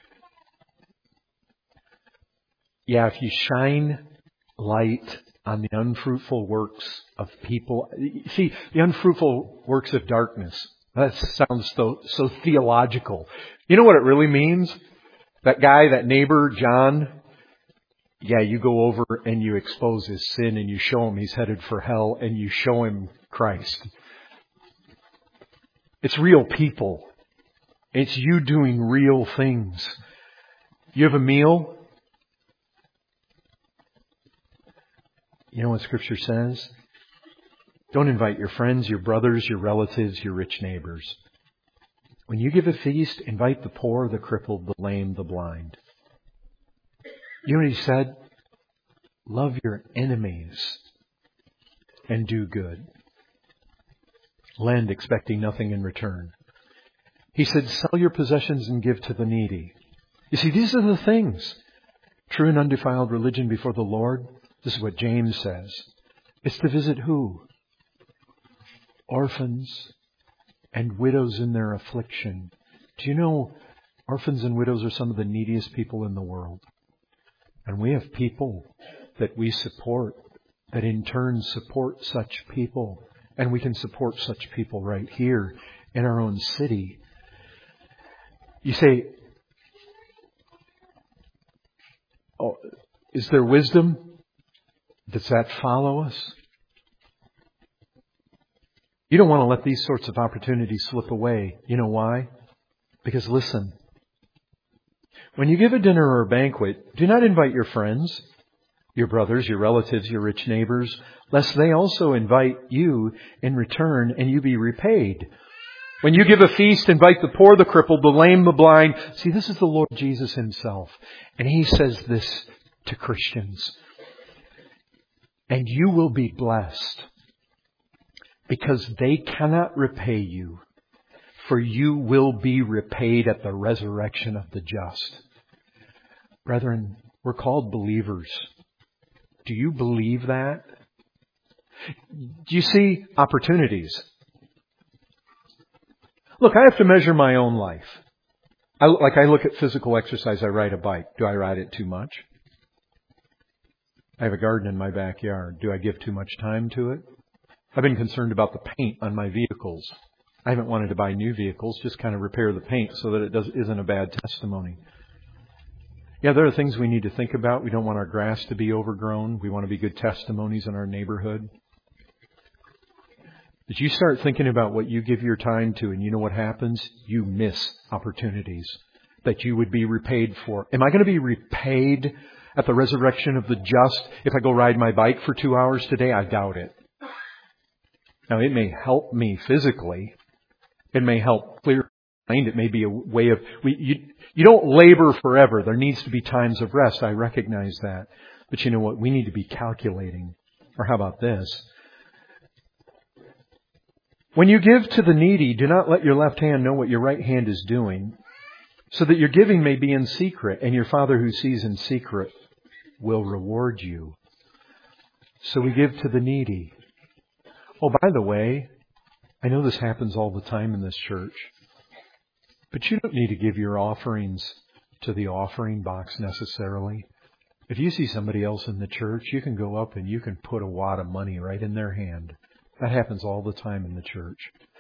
S1: yeah, if you shine light on the unfruitful works of people. See, the unfruitful works of darkness. That sounds so, so theological. You know what it really means? That guy, that neighbor, John, yeah, you go over and you expose his sin and you show him he's headed for hell and you show him Christ. It's real people. It's you doing real things. You have a meal. You know what Scripture says? Don't invite your friends, your brothers, your relatives, your rich neighbors. When you give a feast, invite the poor, the crippled, the lame, the blind. You know what He said? Love your enemies and do good. Lend, expecting nothing in return. He said, sell your possessions and give to the needy. You see, these are the things. True and undefiled religion before the Lord. This is what James says. It's to visit who? Orphans and widows in their affliction. Do you know orphans and widows are some of the neediest people in the world? And we have people that we support that in turn support such people. And we can support such people right here in our own city. You say, Oh, is there wisdom? Does that follow us? You don't want to let these sorts of opportunities slip away. You know why? Because listen, when you give a dinner or a banquet, do not invite your friends, your brothers, your relatives, your rich neighbors, lest they also invite you in return and you be repaid. When you give a feast, invite the poor, the crippled, the lame, the blind. See, this is the Lord Jesus Himself. And He says this to Christians. And you will be blessed because they cannot repay you, for you will be repaid at the resurrection of the just. Brethren, we're called believers. Do you believe that? Do you see opportunities? Look, I have to measure my own life. I, like I look at physical exercise, I ride a bike. Do I ride it too much? I have a garden in my backyard. Do I give too much time to it? I've been concerned about the paint on my vehicles. I haven't wanted to buy new vehicles, just kind of repair the paint so that it does, isn't a bad testimony. Yeah, there are things we need to think about. We don't want our grass to be overgrown. We want to be good testimonies in our neighborhood. But you start thinking about what you give your time to, and you know what happens? You miss opportunities that you would be repaid for. Am I going to be repaid at the resurrection of the just if I go ride my bike for two hours today? I doubt it. Now, it may help me physically. It may help clear my mind. It may be a way of... We, you, you don't labor forever. There needs to be times of rest. I recognize that. But you know what? We need to be calculating. Or how about this? When you give to the needy, do not let your left hand know what your right hand is doing, so that your giving may be in secret, and your Father who sees in secret will reward you. So we give to the needy. Oh, by the way, I know this happens all the time in this church, but you don't need to give your offerings to the offering box necessarily. If you see somebody else in the church, you can go up and you can put a wad of money right in their hand. That happens all the time in the church.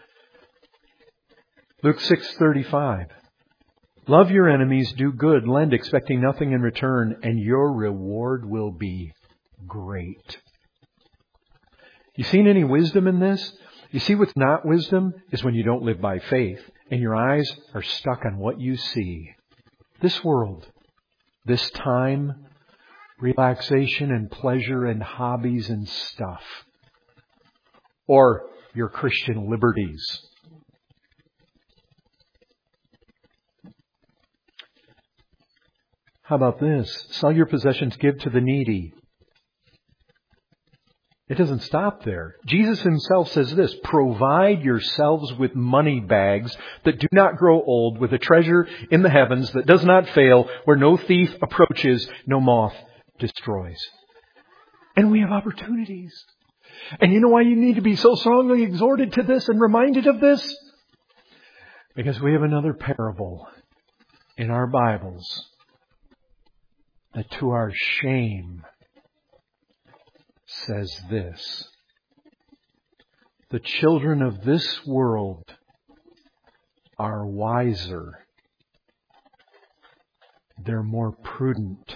S1: Luke six thirty-five. Love your enemies, do good, lend expecting nothing in return, and your reward will be great. You seen any wisdom in this? You see what's not wisdom is when you don't live by faith and your eyes are stuck on what you see. This world, this time, relaxation and pleasure and hobbies and stuff. Or your Christian liberties. How about this? Sell your possessions, give to the needy. It doesn't stop there. Jesus Himself says this, provide yourselves with money bags that do not grow old, with a treasure in the heavens that does not fail, where no thief approaches, no moth destroys. And we have opportunities. And you know why you need to be so strongly exhorted to this and reminded of this? Because we have another parable in our Bibles that to our shame says this. The children of this world are wiser. They're more prudent.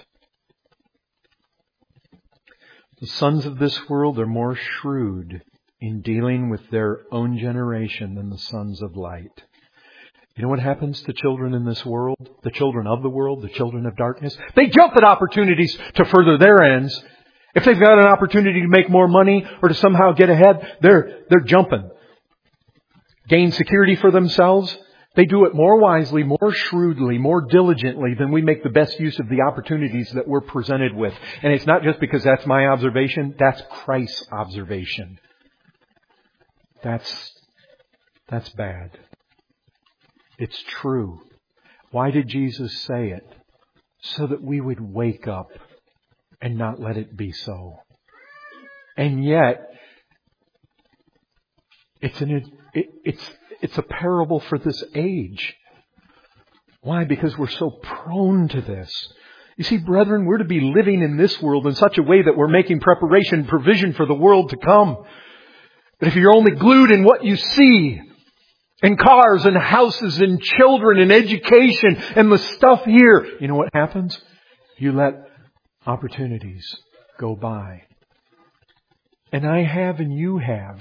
S1: The sons of this world are more shrewd in dealing with their own generation than the sons of light. You know what happens to children in this world? The children of the world, the children of darkness? They jump at opportunities to further their ends. If they've got an opportunity to make more money or to somehow get ahead, they're, they're jumping. Gain security for themselves. They do it more wisely, more shrewdly, more diligently than we make the best use of the opportunities that we're presented with. And it's not just because that's my observation. That's Christ's observation. That's, that's bad. It's true. Why did Jesus say it? So that we would wake up and not let it be so. And yet, it's an, it, it's, it's a parable for this age. Why? Because we're so prone to this. You see, brethren, we're to be living in this world in such a way that we're making preparation, provision for the world to come. But if you're only glued in what you see, in cars and houses and children and education and the stuff here, you know what happens? You let opportunities go by. And I have and you have.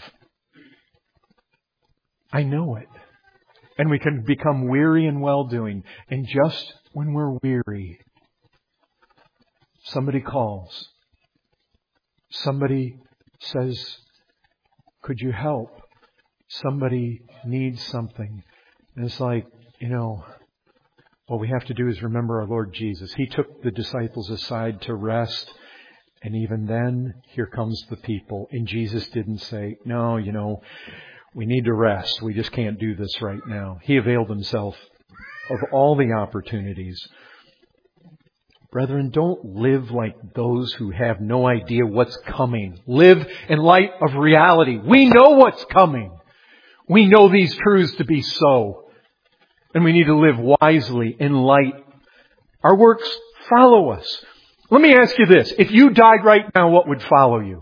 S1: I know it. And we can become weary in well-doing. And just when we're weary, somebody calls. Somebody says, could you help? Somebody needs something. And it's like, you know, what we have to do is remember our Lord Jesus. He took the disciples aside to rest. And even then, here comes the people. And Jesus didn't say, no, you know, we need to rest. We just can't do this right now. He availed Himself of all the opportunities. Brethren, don't live like those who have no idea what's coming. Live in light of reality. We know what's coming. We know these truths to be so. And we need to live wisely in light. Our works follow us. Let me ask you this. If you died right now, what would follow you?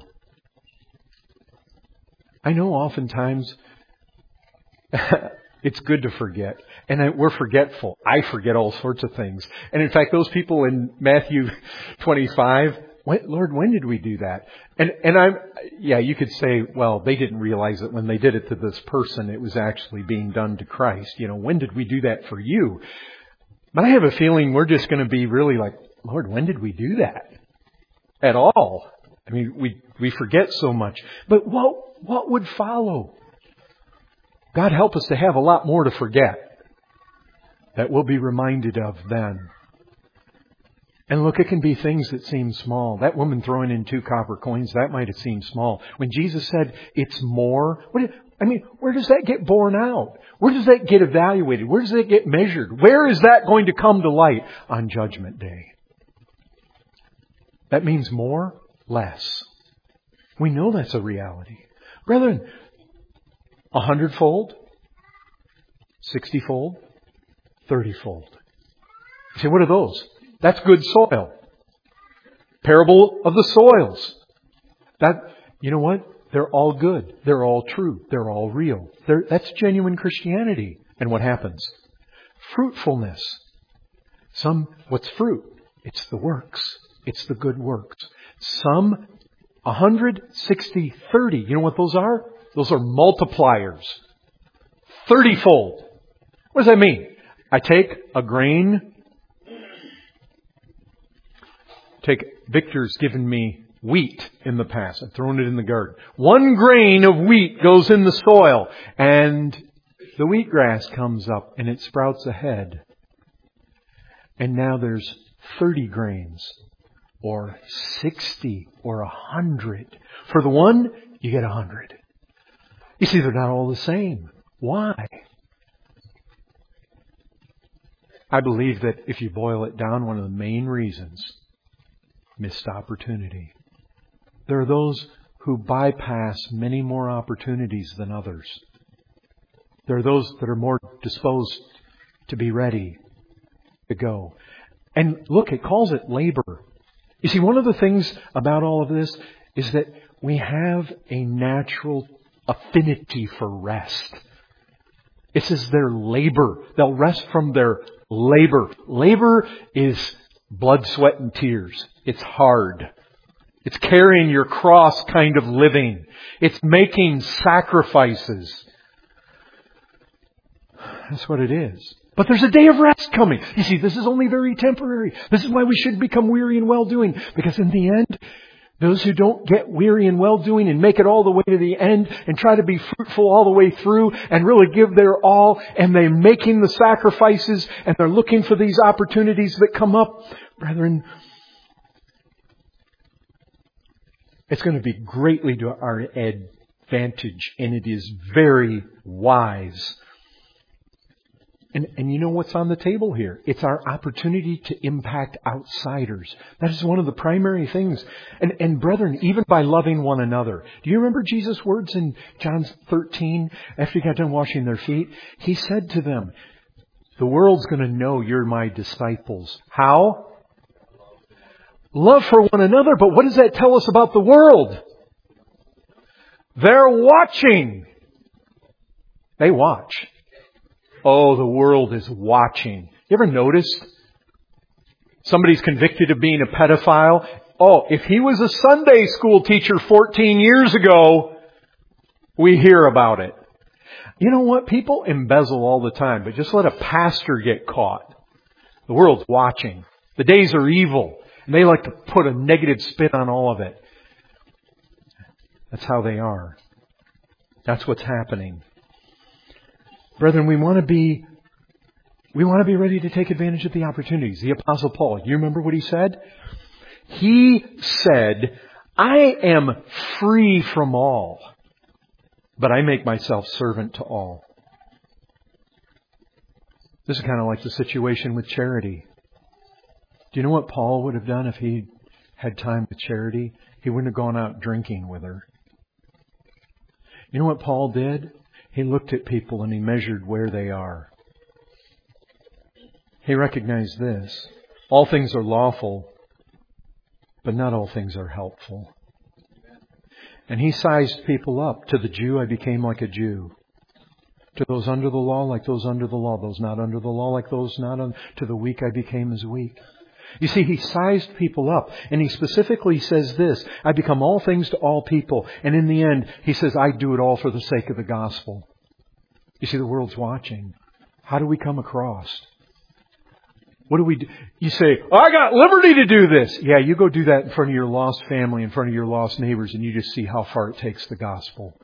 S1: I know oftentimes it's good to forget. And I, we're forgetful. I forget all sorts of things. And in fact, those people in Matthew twenty-five, when, Lord, when did we do that? And and I'm, yeah, you could say, well, they didn't realize that when they did it to this person, it was actually being done to Christ. You know, when did we do that for you? But I have a feeling we're just going to be really like, Lord, when did we do that? At all. I mean, we, we forget so much. But what, what would follow? God help us to have a lot more to forget that we'll be reminded of then. And look, it can be things that seem small. That woman throwing in two copper coins, that might have seemed small. When Jesus said it's more, what, I mean, where does that get borne out? Where does that get evaluated? Where does that get measured? Where is that going to come to light on Judgment Day? That means more, less. We know that's a reality. Brethren, a hundredfold, sixtyfold, thirtyfold. You say, what are those? That's good soil. Parable of the soils. That, you know what? They're all good. They're all true. They're all real. They're, that's genuine Christianity. And what happens? Fruitfulness. Some, what's fruit? It's the works. It's the good works. Some, one hundred, sixty, thirty. You know what those are? Those are multipliers. thirty-fold. What does that mean? I take a grain. Take, Victor's given me wheat in the past. I've thrown it in the garden. One grain of wheat goes in the soil and the wheatgrass comes up and it sprouts ahead. And now there's thirty grains or sixty or one hundred. For the one, you get one hundred. You see, they're not all the same. Why? I believe that if you boil it down, one of the main reasons, missed opportunity. There are those who bypass many more opportunities than others. There are those that are more disposed to be ready to go. And look, it calls it labor. You see, one of the things about all of this is that we have a natural affinity for rest. It says their labor. They'll rest from their labor. Labor is blood, sweat, and tears. It's hard. It's carrying your cross kind of living. It's making sacrifices. That's what it is. But there's a day of rest coming. You see, this is only very temporary. This is why we should become weary in well-doing. Because in the end, those who don't get weary in well-doing and make it all the way to the end and try to be fruitful all the way through and really give their all, and they're making the sacrifices and they're looking for these opportunities that come up, brethren, it's going to be greatly to our advantage, and it is very wise. And, and you know what's on the table here? It's our opportunity to impact outsiders. That is one of the primary things. And, and brethren, even by loving one another. Do you remember Jesus' words in John thirteen? After he got done washing their feet, He said to them, the world's going to know you're my disciples. How? Love for one another. But what does that tell us about the world? They're watching. They watch. Oh, the world is watching. You ever noticed Somebody's convicted of being a pedophile. Oh, if he was a Sunday school teacher fourteen years ago, we hear about it. You know what? People embezzle all the time, but just let a pastor get caught. The world's watching. The days are evil, and they like to put a negative spin on all of it. That's how they are. That's what's happening. Brethren, we want to be we want to be ready to take advantage of the opportunities. The Apostle Paul, you remember what he said? He said, I am free from all, but I make myself servant to all. This is kind of like the situation with Charity. Do you know what Paul would have done if he had time with Charity? He wouldn't have gone out drinking with her. You know what Paul did? He looked at people and he measured where they are. He recognized this. All things are lawful, but not all things are helpful. And he sized people up. To the Jew, I became like a Jew. To those under the law, like those under the law. Those not under the law, like those not under. To the weak, I became as weak. You see, he sized people up. And he specifically says this, I become all things to all people. And in the end, he says, I do it all for the sake of the gospel. You see, the world's watching. How do we come across? What do we do? You say, oh, I got liberty to do this. Yeah, you go do that in front of your lost family, in front of your lost neighbors, and you just see how far it takes the gospel.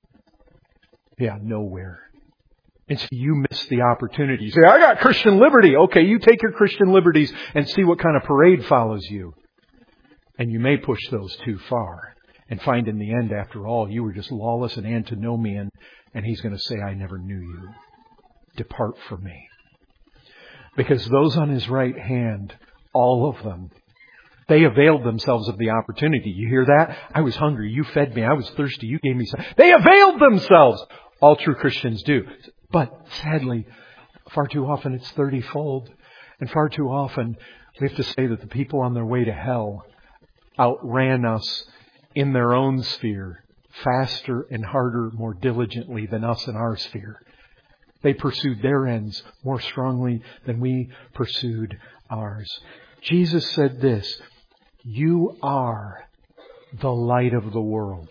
S1: Yeah, nowhere. And so you miss the opportunity. You say, I got Christian liberty. Okay, you take your Christian liberties and see what kind of parade follows you. And you may push those too far and find in the end, after all, you were just lawless and antinomian, and He's going to say, I never knew you. Depart from me. Because those on His right hand, all of them, they availed themselves of the opportunity. You hear that? I was hungry. You fed me. I was thirsty. You gave me some. They availed themselves. All true Christians do. But sadly, far too often it's thirty-fold. And far too often we have to say that the people on their way to hell outran us in their own sphere faster and harder, more diligently than us in our sphere. They pursued their ends more strongly than we pursued ours. Jesus said this, you are the light of the world.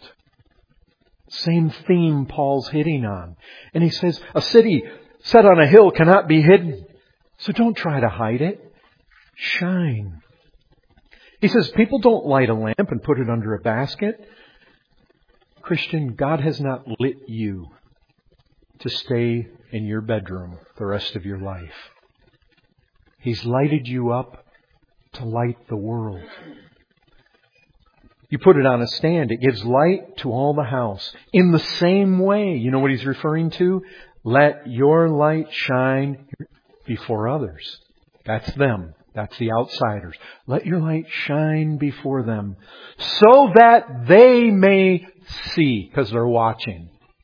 S1: Same theme Paul's hitting on. And he says, a city set on a hill cannot be hidden. So don't try to hide it. Shine. He says, people don't light a lamp and put it under a basket. Christian, God has not lit you to stay in your bedroom the rest of your life. He's lighted you up to light the world. You put it on a stand, it gives light to all the house. In the same way, you know what he's referring to? Let your light shine before others. That's them. That's the outsiders. Let your light shine before them so that they may see, because they're watching.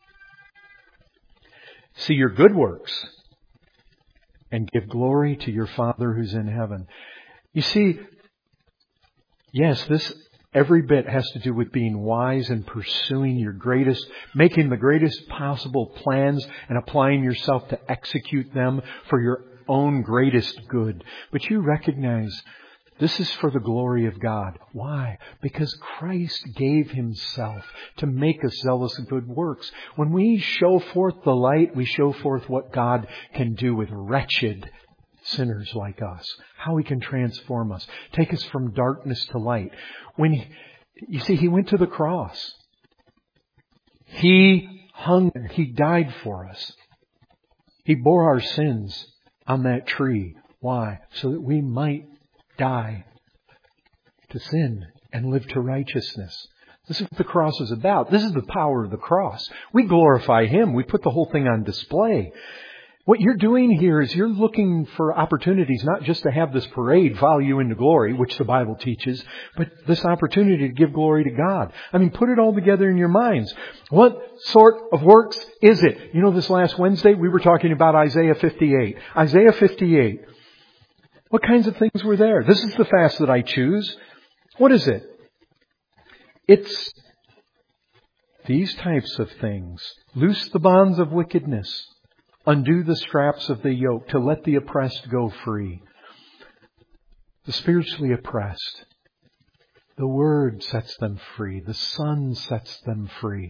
S1: See your good works and give glory to your Father who's in heaven. You see, yes, this every bit has to do with being wise and pursuing your greatest, making the greatest possible plans and applying yourself to execute them for your own greatest good. But you recognize this is for the glory of God. Why? Because Christ gave Himself to make us zealous of good works. When we show forth the light, we show forth what God can do with wretched sinners like us. How He can transform us. Take us from darkness to light. When he, you see, He went to the cross. He hung there. He died for us. He bore our sins on that tree. Why? So that we might die to sin and live to righteousness. This is what the cross is about. This is the power of the cross. We glorify Him. We put the whole thing on display. What you're doing here is you're looking for opportunities not just to have this parade follow you into glory, which the Bible teaches, but this opportunity to give glory to God. I mean, put it all together in your minds. What sort of works is it? You know, this last Wednesday we were talking about Isaiah fifty-eight. Isaiah fifty-eight. What kinds of things were there? This is the fast that I choose. What is it? It's these types of things. Loose the bonds of wickedness. Undo the straps of the yoke, to let the oppressed go free. the spiritually oppressed. The Word sets them free. The Son sets them free.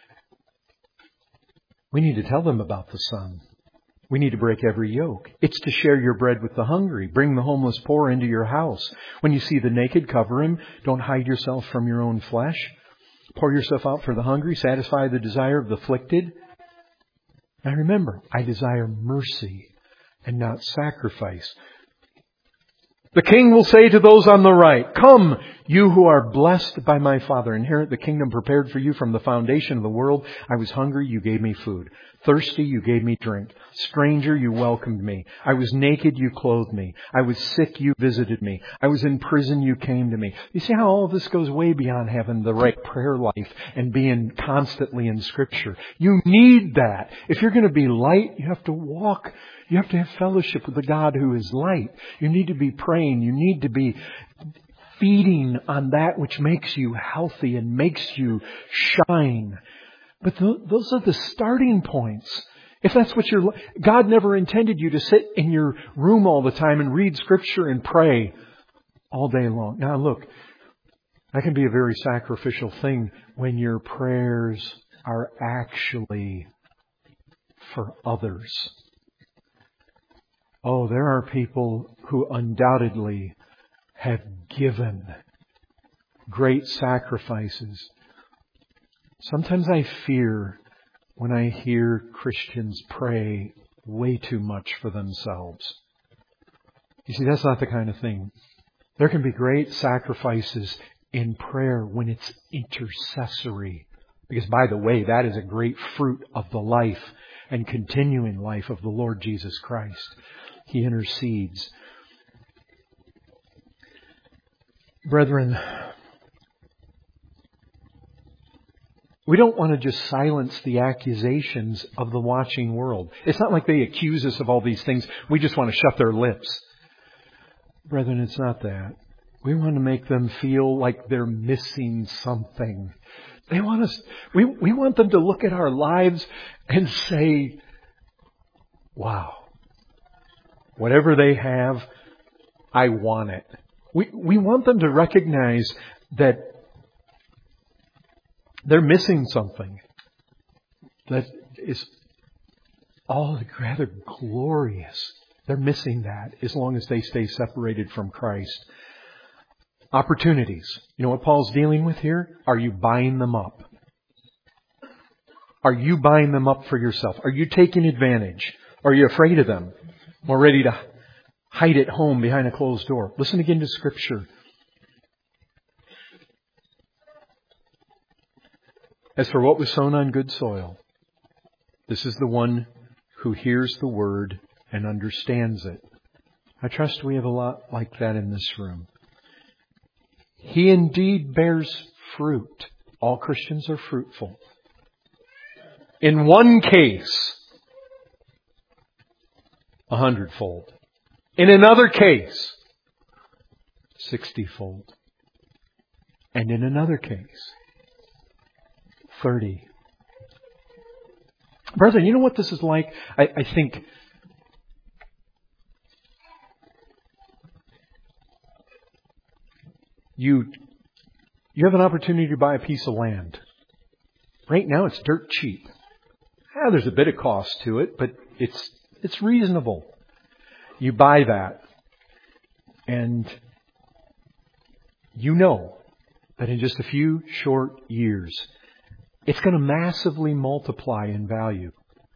S1: We need to tell them about the Son. We need to break every yoke. It's to share your bread with the hungry. Bring the homeless poor into your house. When you see the naked, cover him. Don't hide yourself from your own flesh. Pour yourself out for the hungry. Satisfy the desire of the afflicted. Now remember, I desire mercy and not sacrifice. The King will say to those on the right, "Come, you who are blessed by my Father. Inherit the kingdom prepared for you from the foundation of the world. I was hungry, you gave me food. Thirsty, you gave me drink. Stranger, you welcomed me. I was naked, you clothed me. I was sick, you visited me. I was in prison, you came to me." You see how all of this goes way beyond having the right prayer life and being constantly in Scripture. You need that. If you're going to be light, you have to walk. You have to have fellowship with the God who is light. You need to be praying. You need to be feeding on that which makes you healthy and makes you shine. But th- those are the starting points. If that's what you're... God never intended you to sit in your room all the time and read Scripture and pray all day long. Now look, that can be a very sacrificial thing when your prayers are actually for others. Oh, there are people who undoubtedly have given great sacrifices. Sometimes I fear when I hear Christians pray way too much for themselves. You see, that's not the kind of thing. There can be great sacrifices in prayer when it's intercessory. Because, by the way, that is a great fruit of the life and continuing life of the Lord Jesus Christ. He intercedes. Brethren, we don't want to just silence the accusations of the watching world. It's not like they accuse us of all these things. We just want to shut their lips. Brethren, it's not that. We want to make them feel like they're missing something. They want us, we, we want them to look at our lives and say, wow, whatever they have, I want it. We, we want them to recognize that they're missing something that is all rather glorious. They're missing that as long as they stay separated from Christ. Opportunities. You know what Paul's dealing with here? Are you buying them up? Are you buying them up for yourself? Are you taking advantage? Are you afraid of them? More ready to hide at home behind a closed door? Listen again to Scripture. As for what was sown on good soil, this is the one who hears the word and understands it. I trust we have a lot like that in this room. He indeed bears fruit. All Christians are fruitful. In one case, a hundredfold. In another case, sixtyfold. And in another case, thirty. Brethren, you know what this is like? I, I think you you have an opportunity to buy a piece of land. Right now it's dirt cheap. Ah, there's a bit of cost to it, but it's it's reasonable. You buy that, and you know that in just a few short years, it's going to massively multiply in value.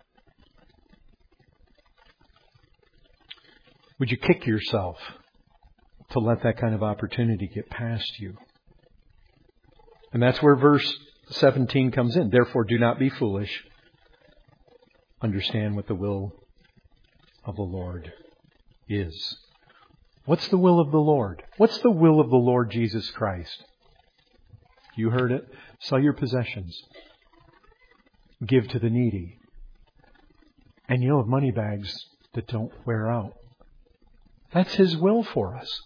S1: Would you kick yourself to let that kind of opportunity get past you? And that's where verse seventeen comes in. Therefore, do not be foolish. Understand what the will of the Lord is. What's the will of the Lord? What's the will of the Lord Jesus Christ? You heard it. Sell your possessions. Give to the needy. And you'll have money bags that don't wear out. That's His will for us.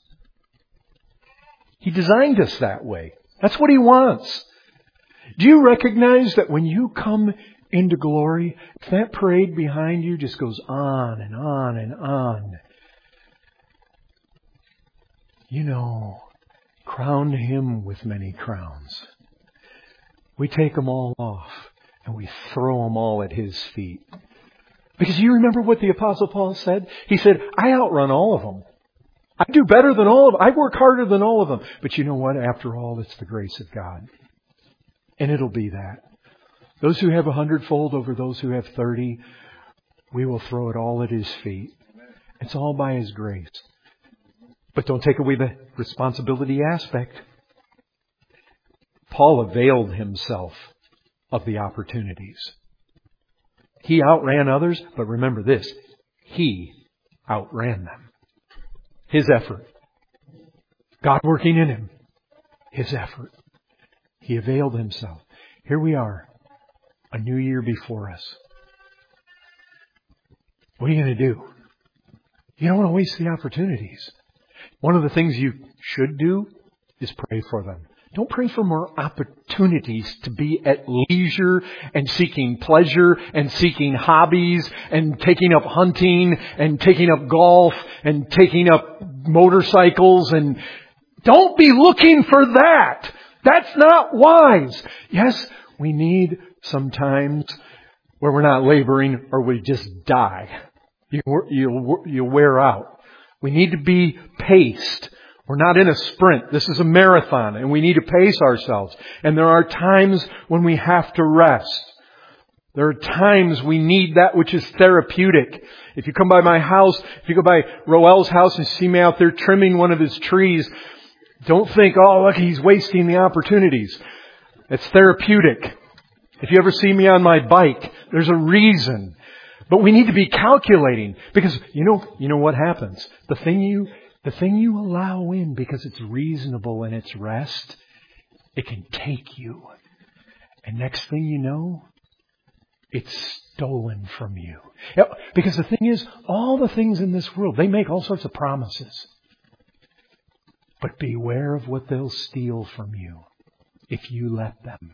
S1: He designed us that way. That's what He wants. Do you recognize that when you come into glory, if that parade behind you just goes on and on and on, you know, crowned Him with many crowns. We take them all off and we throw them all at His feet. Because you remember what the Apostle Paul said? He said, I outrun all of them. I do better than all of them. I work harder than all of them. But you know what? After all, it's the grace of God. And it'll be that. Those who have a hundredfold over those who have thirty, we will throw it all at His feet. It's all by His grace. But don't take away the responsibility aspect. Paul availed himself of the opportunities. He outran others, but remember this, he outran them. His effort. God working in him. His effort. He availed himself. Here we are, a new year before us. What are you going to do? You don't want to waste the opportunities. One of the things you should do is pray for them. Don't pray for more opportunities to be at leisure and seeking pleasure and seeking hobbies and taking up hunting and taking up golf and taking up motorcycles. And don't be looking for that. That's not wise. Yes, we need some times where we're not laboring or we just die. You, you, you wear out. We need to be paced. We're not in a sprint. This is a marathon and we need to pace ourselves. And there are times when we have to rest. There are times we need that which is therapeutic. If you come by my house, if you go by Roel's house and see me out there trimming one of his trees, don't think, oh, look, he's wasting the opportunities. It's therapeutic. If you ever see me on my bike, there's a reason. But we need to be calculating because you know, you know what happens? The thing you The thing you allow in because it's reasonable in its rest, it can take you. And next thing you know, it's stolen from you. Because the thing is, all the things in this world, they make all sorts of promises. But beware of what they'll steal from you if you let them.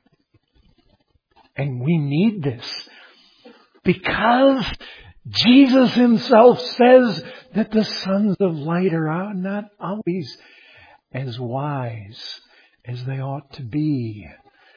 S1: And we need this because Jesus Himself says that the sons of light are not always as wise as they ought to be.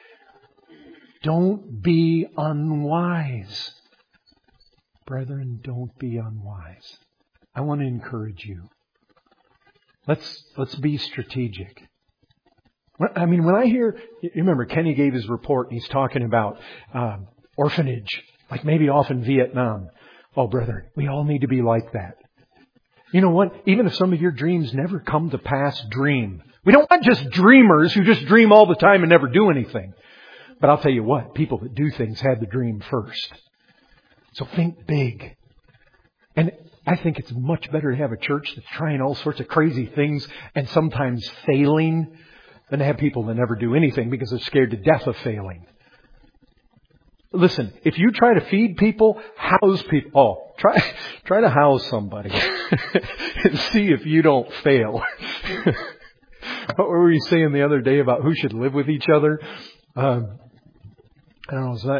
S1: Don't be unwise. Brethren, don't be unwise. I want to encourage you. Let's, let's be strategic. I mean, when I hear, you remember Kenny gave his report and he's talking about um, orphanage, like maybe off in Vietnam. Oh, brethren, we all need to be like that. You know what? Even if some of your dreams never come to pass, dream. We don't want just dreamers who just dream all the time and never do anything. But I'll tell you what, people that do things had the dream first. So think big. And I think it's much better to have a church that's trying all sorts of crazy things and sometimes failing than to have people that never do anything because they're scared to death of failing. Listen, if you try to feed people, house people. Oh, try try to house somebody and see if you don't fail. What were we saying the other day about who should live with each other? Um, I don't know. Is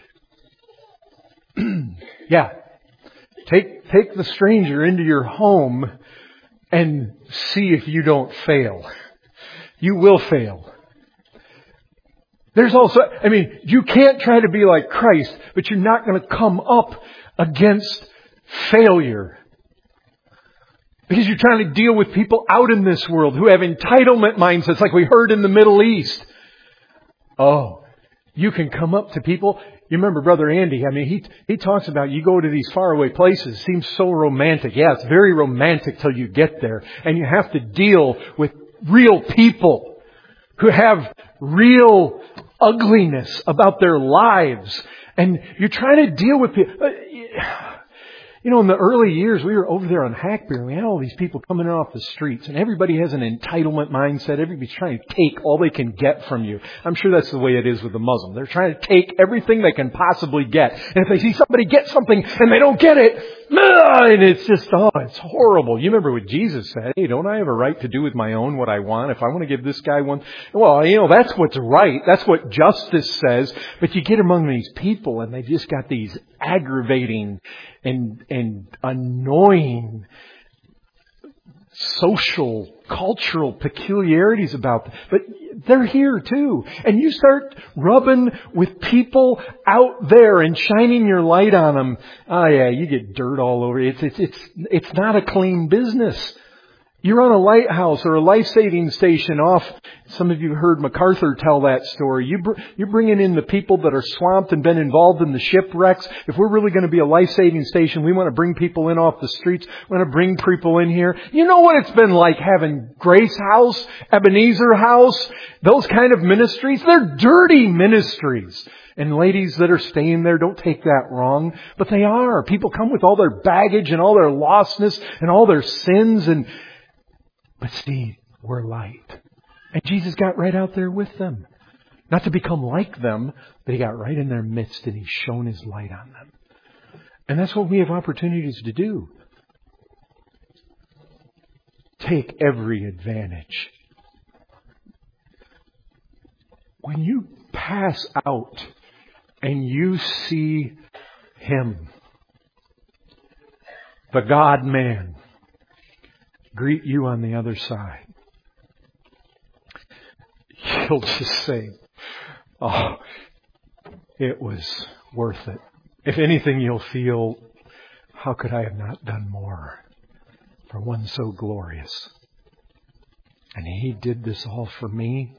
S1: that? Yeah. Take take the stranger into your home and see if you don't fail. You will fail. There's also, I mean, you can't try to be like Christ, but you're not going to come up against failure. Because you're trying to deal with people out in this world who have entitlement mindsets like we heard in the Middle East. Oh, you can come up to people. You remember Brother Andy, I mean, he he talks about you go to these faraway places. It seems so romantic. Yeah, it's very romantic till you get there. And you have to deal with real people who have real ugliness about their lives. And you're trying to deal with people. You know, in the early years, we were over there on Hackberry, and we had all these people coming in off the streets, and everybody has an entitlement mindset. Everybody's trying to take all they can get from you. I'm sure that's the way it is with the Muslim. They're trying to take everything they can possibly get. And if they see somebody get something and they don't get it, and it's just, oh, it's horrible. You remember what Jesus said, hey, don't I have a right to do with my own what I want? If I want to give this guy one, well, you know, that's what's right. That's what justice says. But you get among these people, and they just got these aggravating and and annoying social, cultural peculiarities about them. But they're here too. And you start rubbing with people out there and shining your light on them. Oh yeah, you get dirt all over. It's, it's, it's, it's not a clean business. You're on a lighthouse or a life-saving station off. Some of you heard MacArthur tell that story. You br- you're bringing in the people that are swamped and been involved in the shipwrecks. If we're really going to be a life-saving station, we want to bring people in off the streets. We want to bring people in here. You know what it's been like having Grace House, Ebenezer House, those kind of ministries? They're dirty ministries. And ladies that are staying there, don't take that wrong, but they are. People come with all their baggage and all their lostness and all their sins and But see, we're light. And Jesus got right out there with them. Not to become like them, but He got right in their midst and He shone His light on them. And that's what we have opportunities to do. Take every advantage. When you pass out and you see Him, the God-man, greet you on the other side, you'll just say, oh, it was worth it. If anything, you'll feel, how could I have not done more for one so glorious? And He did this all for me.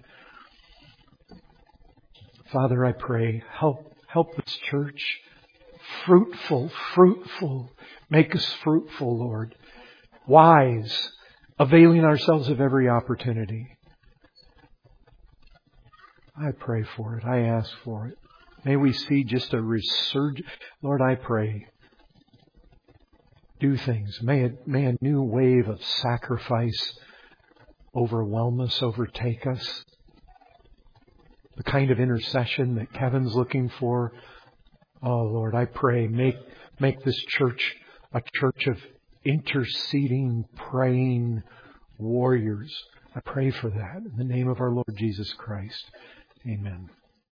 S1: Father, I pray, help, help this church. Fruitful, fruitful. Make us fruitful, Lord. Wise, availing ourselves of every opportunity. I pray for it. I ask for it. May we see just a resurgence. Lord, I pray. Do things. May a, may a new wave of sacrifice overwhelm us, overtake us. The kind of intercession that Kevin's looking for. Oh, Lord, I pray. Make, make this church a church of interceding, praying warriors. I pray for that in the name of our Lord Jesus Christ. Amen.